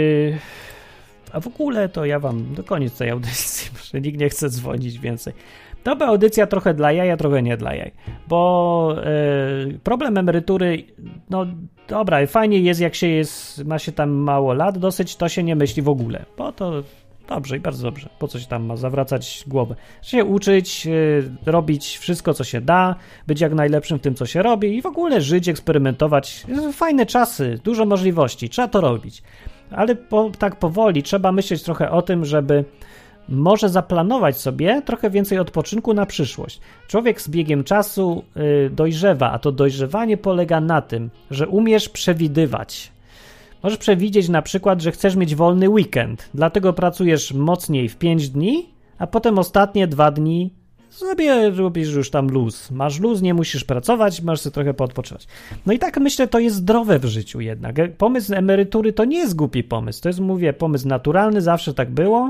A w ogóle to ja wam do końca tej audycji, że nikt nie chce dzwonić więcej. Dobra audycja trochę dla jaja, trochę nie dla jaj. Bo problem emerytury, no dobra, fajnie jest jak ma się tam mało lat dosyć, to się nie myśli w ogóle. Bo to dobrze i bardzo dobrze. Po co się tam ma zawracać głowę? Trzeba się uczyć, robić wszystko, co się da, być jak najlepszym w tym, co się robi i w ogóle żyć, eksperymentować. Fajne czasy, dużo możliwości, trzeba to robić. Ale tak powoli trzeba myśleć trochę o tym, żeby może zaplanować sobie trochę więcej odpoczynku na przyszłość. Człowiek z biegiem czasu dojrzewa, a to dojrzewanie polega na tym, że umiesz przewidywać. Możesz przewidzieć na przykład, że chcesz mieć wolny weekend, dlatego pracujesz mocniej w 5 dni, a potem ostatnie 2 dni sobie robisz już tam luz. Masz luz, nie musisz pracować, możesz sobie trochę poodpoczywać. No i tak myślę, to jest zdrowe w życiu jednak. Pomysł emerytury to nie jest głupi pomysł. To jest, mówię, pomysł naturalny, zawsze tak było.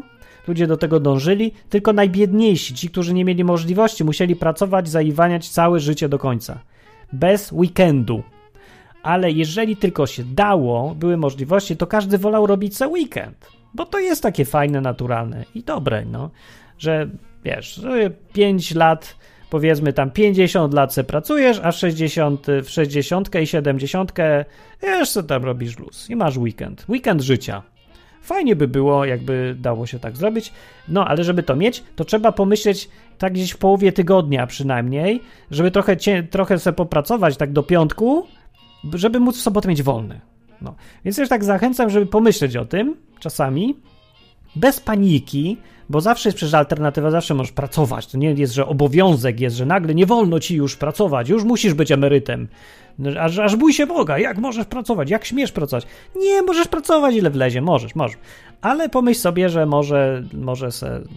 ludzie do tego dążyli, tylko najbiedniejsi, ci, którzy nie mieli możliwości, musieli pracować, zaiwaniać całe życie do końca. Bez weekendu. Ale jeżeli tylko się dało, były możliwości, to każdy wolał robić co weekend. Bo to jest takie fajne, naturalne i dobre, no. Że wiesz, 5 lat, powiedzmy tam 50 lat se pracujesz, a w 60 i 70 jeszcze tam robisz luz i masz weekend. Weekend życia. Fajnie by było, jakby dało się tak zrobić. No, ale żeby to mieć, to trzeba pomyśleć tak gdzieś w połowie tygodnia przynajmniej, żeby trochę sobie popracować tak do piątku, żeby móc w sobotę mieć wolny. No. Więc też tak zachęcam, żeby pomyśleć o tym czasami, bez paniki, bo zawsze jest przecież alternatywa, zawsze możesz pracować. To nie jest, że obowiązek jest, że nagle nie wolno ci już pracować, już musisz być emerytem. Aż bój się Boga, jak możesz pracować, jak śmiesz pracować. Nie, możesz pracować ile wlezie, możesz. Ale pomyśl sobie, że może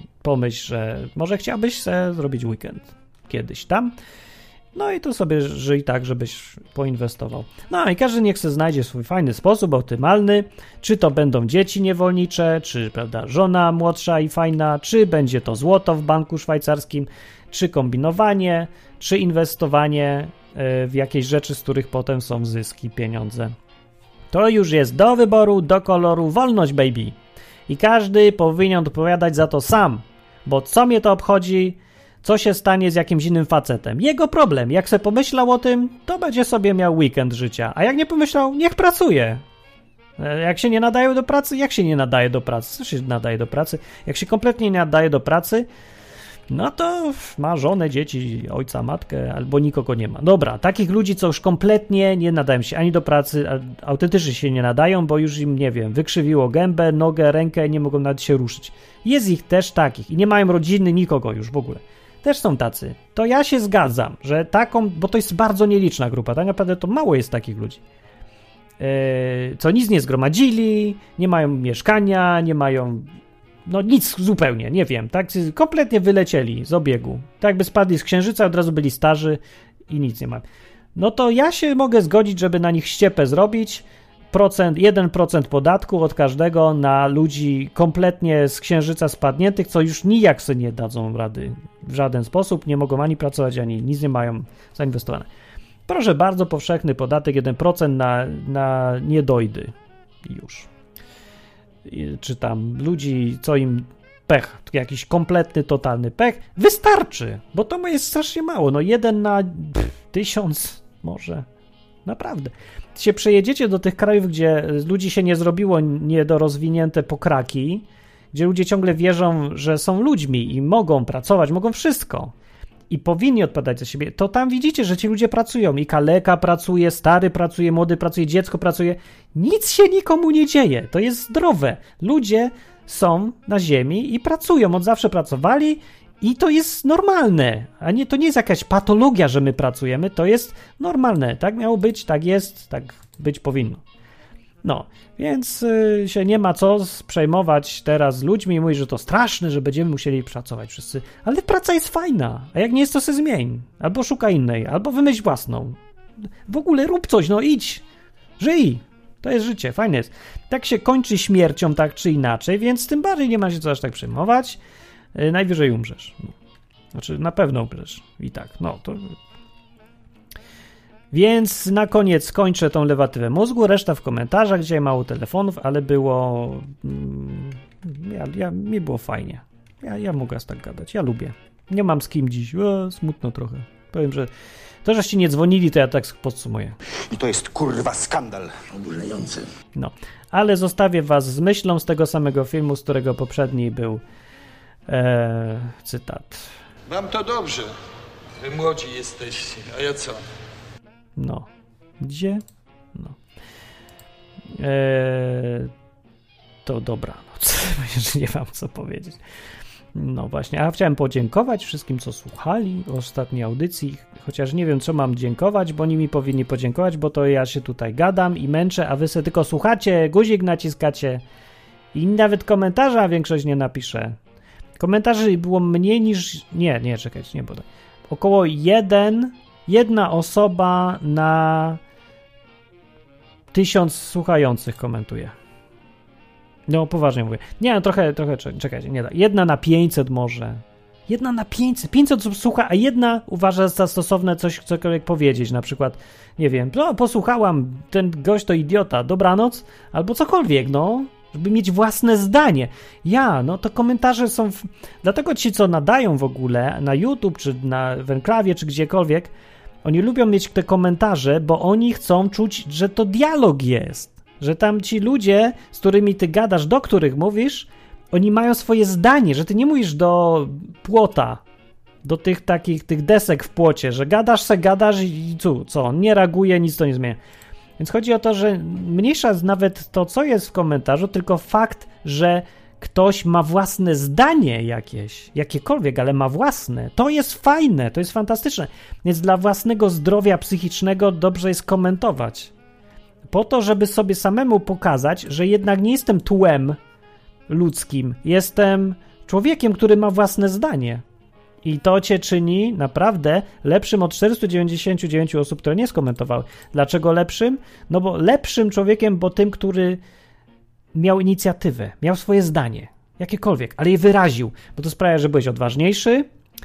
chciałbyś zrobić weekend kiedyś tam. No i to sobie żyj tak, żebyś poinwestował. No i każdy niech sobie znajdzie swój fajny sposób, optymalny. Czy to będą dzieci niewolnicze, czy prawda, żona młodsza i fajna, czy będzie to złoto w banku szwajcarskim, czy kombinowanie, czy inwestowanie w jakieś rzeczy, z których potem są zyski, pieniądze. To już jest do wyboru, do koloru, wolność baby. I każdy powinien odpowiadać za to sam, bo co mnie to obchodzi, co się stanie z jakimś innym facetem. Jego problem. Jak sobie pomyślał o tym, to będzie sobie miał weekend życia. A jak nie pomyślał, niech pracuje. Jak się nie nadaje do pracy, jak się nie nadaje do pracy? Co się nadaje do pracy? Jak się kompletnie nie nadaje do pracy, no to ma żonę, dzieci, ojca, matkę, albo nikogo nie ma. Dobra, takich ludzi, co już kompletnie nie nadają się ani do pracy, autentycznie się nie nadają, bo już im, nie wiem, wykrzywiło gębę, nogę, rękę, nie mogą nawet się ruszyć. Jest ich też takich i nie mają rodziny, nikogo już w ogóle. Też są tacy. To ja się zgadzam, że taką, bo to jest bardzo nieliczna grupa, tak naprawdę to mało jest takich ludzi, co nic nie zgromadzili, nie mają mieszkania, nie mają, no nic zupełnie, nie wiem, tak, kompletnie wylecieli z obiegu, tak jakby spadli z księżyca, od razu byli starzy i nic nie mają. No to ja się mogę zgodzić, żeby na nich ściepę zrobić, 1% podatku od każdego na ludzi kompletnie z księżyca spadniętych, co już nijak sobie nie dadzą rady w żaden sposób, nie mogą ani pracować, ani nic nie mają zainwestowane. Proszę bardzo, powszechny podatek 1% na niedojdy już. Czy tam ludzi, co im pech, jakiś kompletny, totalny pech, wystarczy, bo to jest strasznie mało, no 1 na 1000 może, naprawdę. Się przejedziecie do tych krajów, gdzie ludzi się nie zrobiło niedorozwinięte pokraki, gdzie ludzie ciągle wierzą, że są ludźmi i mogą pracować, mogą wszystko i powinni odpowiadać za siebie, to tam widzicie, że ci ludzie pracują i kaleka pracuje, stary pracuje, młody pracuje, dziecko pracuje. Nic się nikomu nie dzieje. To jest zdrowe. Ludzie są na ziemi i pracują. Od zawsze pracowali i to jest normalne. A nie, to nie jest jakaś patologia, że my pracujemy. To jest normalne. Tak miało być, tak jest, tak być powinno. No, więc się nie ma co przejmować teraz z ludźmi i mówić, że to straszne, że będziemy musieli pracować wszyscy. Ale praca jest fajna, a jak nie jest, to się zmień. Albo szukaj innej, albo wymyśl własną. W ogóle rób coś, no idź, żyj. To jest życie, fajne jest. Tak się kończy śmiercią, tak czy inaczej, więc tym bardziej nie ma się co aż tak przejmować. Najwyżej umrzesz. Znaczy, na pewno umrzesz. I tak, no to... Więc na koniec skończę tą lewatywę mózgu, reszta w komentarzach, dzisiaj mało telefonów, ale było... mi było fajnie. Ja mogę tak gadać, ja lubię. Nie mam z kim dziś, smutno trochę. Powiem, że to, żeście nie dzwonili, to ja tak podsumuję. I to jest kurwa skandal. Oburzający. No, ale zostawię was z myślą z tego samego filmu, z którego poprzedni był cytat. Wam to dobrze. Wy młodzi jesteście, a ja co? No. Gdzie? No. To dobra. No, nie mam co powiedzieć. No właśnie. A chciałem podziękować wszystkim, co słuchali ostatniej audycji. Chociaż nie wiem, co mam dziękować, bo oni mi powinni podziękować, bo to ja się tutaj gadam i męczę, a wy sobie tylko słuchacie, guzik naciskacie i nawet komentarza większość nie napisze. Komentarzy było mniej niż... Nie, czekajcie, nie, bo tak. Około jedna osoba na 1000 słuchających komentuje. No, poważnie mówię. Nie, no trochę, czekajcie, nie da. 1 na 500 może. 1 na 500. 500 osób słucha, a 1 uważa za stosowne cokolwiek powiedzieć. Na przykład, nie wiem, no posłuchałam, ten gość to idiota, dobranoc, albo cokolwiek, no. Żeby mieć własne zdanie. No to komentarze są... Dlatego ci, co nadają w ogóle na YouTube, czy w Enklawie, czy gdziekolwiek, oni lubią mieć te komentarze, bo oni chcą czuć, że to dialog jest. Że tam ci ludzie, z którymi ty gadasz, do których mówisz, oni mają swoje zdanie, że ty nie mówisz do płota, do tych desek w płocie, że gadasz i co, on nie reaguje, nic to nie zmienia. Więc chodzi o to, że mniejsza nawet to, co jest w komentarzu, tylko fakt, że ktoś ma własne zdanie jakiekolwiek, ale ma własne. To jest fajne, to jest fantastyczne. Więc dla własnego zdrowia psychicznego dobrze jest komentować. Po to, żeby sobie samemu pokazać, że jednak nie jestem tłem ludzkim, jestem człowiekiem, który ma własne zdanie. I to cię czyni naprawdę lepszym od 499 osób, które nie skomentowały. Dlaczego lepszym? No bo lepszym człowiekiem, bo tym, który miał inicjatywę, miał swoje zdanie, jakiekolwiek, ale je wyraził, bo to sprawia, że byłeś odważniejszy,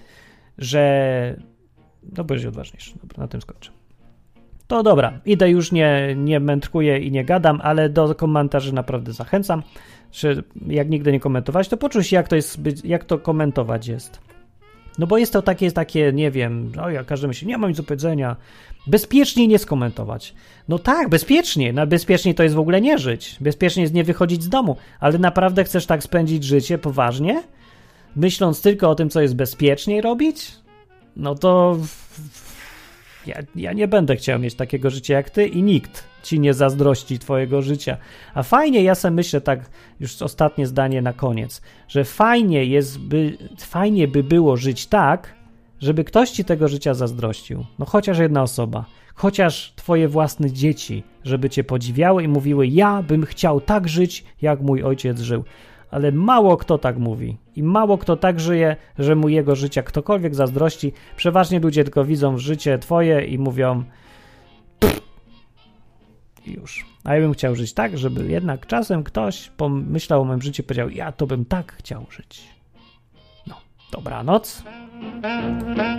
byłeś odważniejszy. Dobra, na tym skończę. To dobra, idę już, nie mędrkuję i nie gadam, ale do komentarzy naprawdę zachęcam, że jak nigdy nie komentować, to poczuć jak to komentować jest. No bo jest to takie, nie wiem, każdy myśli, nie mam nic do powiedzenia, bezpieczniej nie skomentować. No tak, bezpiecznie, bezpieczniej to jest w ogóle nie żyć, bezpiecznie jest nie wychodzić z domu, ale naprawdę chcesz tak spędzić życie poważnie? Myśląc tylko o tym, co jest bezpieczniej robić? No to ja nie będę chciał mieć takiego życia jak ty i nikt ci nie zazdrości twojego życia. A fajnie, ja sobie myślę tak, już ostatnie zdanie na koniec, że fajnie by było żyć tak, żeby ktoś ci tego życia zazdrościł. No chociaż jedna osoba, chociaż twoje własne dzieci, żeby cię podziwiały i mówiły, ja bym chciał tak żyć, jak mój ojciec żył. Ale mało kto tak mówi i mało kto tak żyje, że mu jego życia ktokolwiek zazdrości. Przeważnie ludzie tylko widzą życie twoje i mówią i już. A ja bym chciał żyć tak, żeby jednak czasem ktoś pomyślał o moim życiu i powiedział, ja to bym tak chciał żyć. No, dobranoc.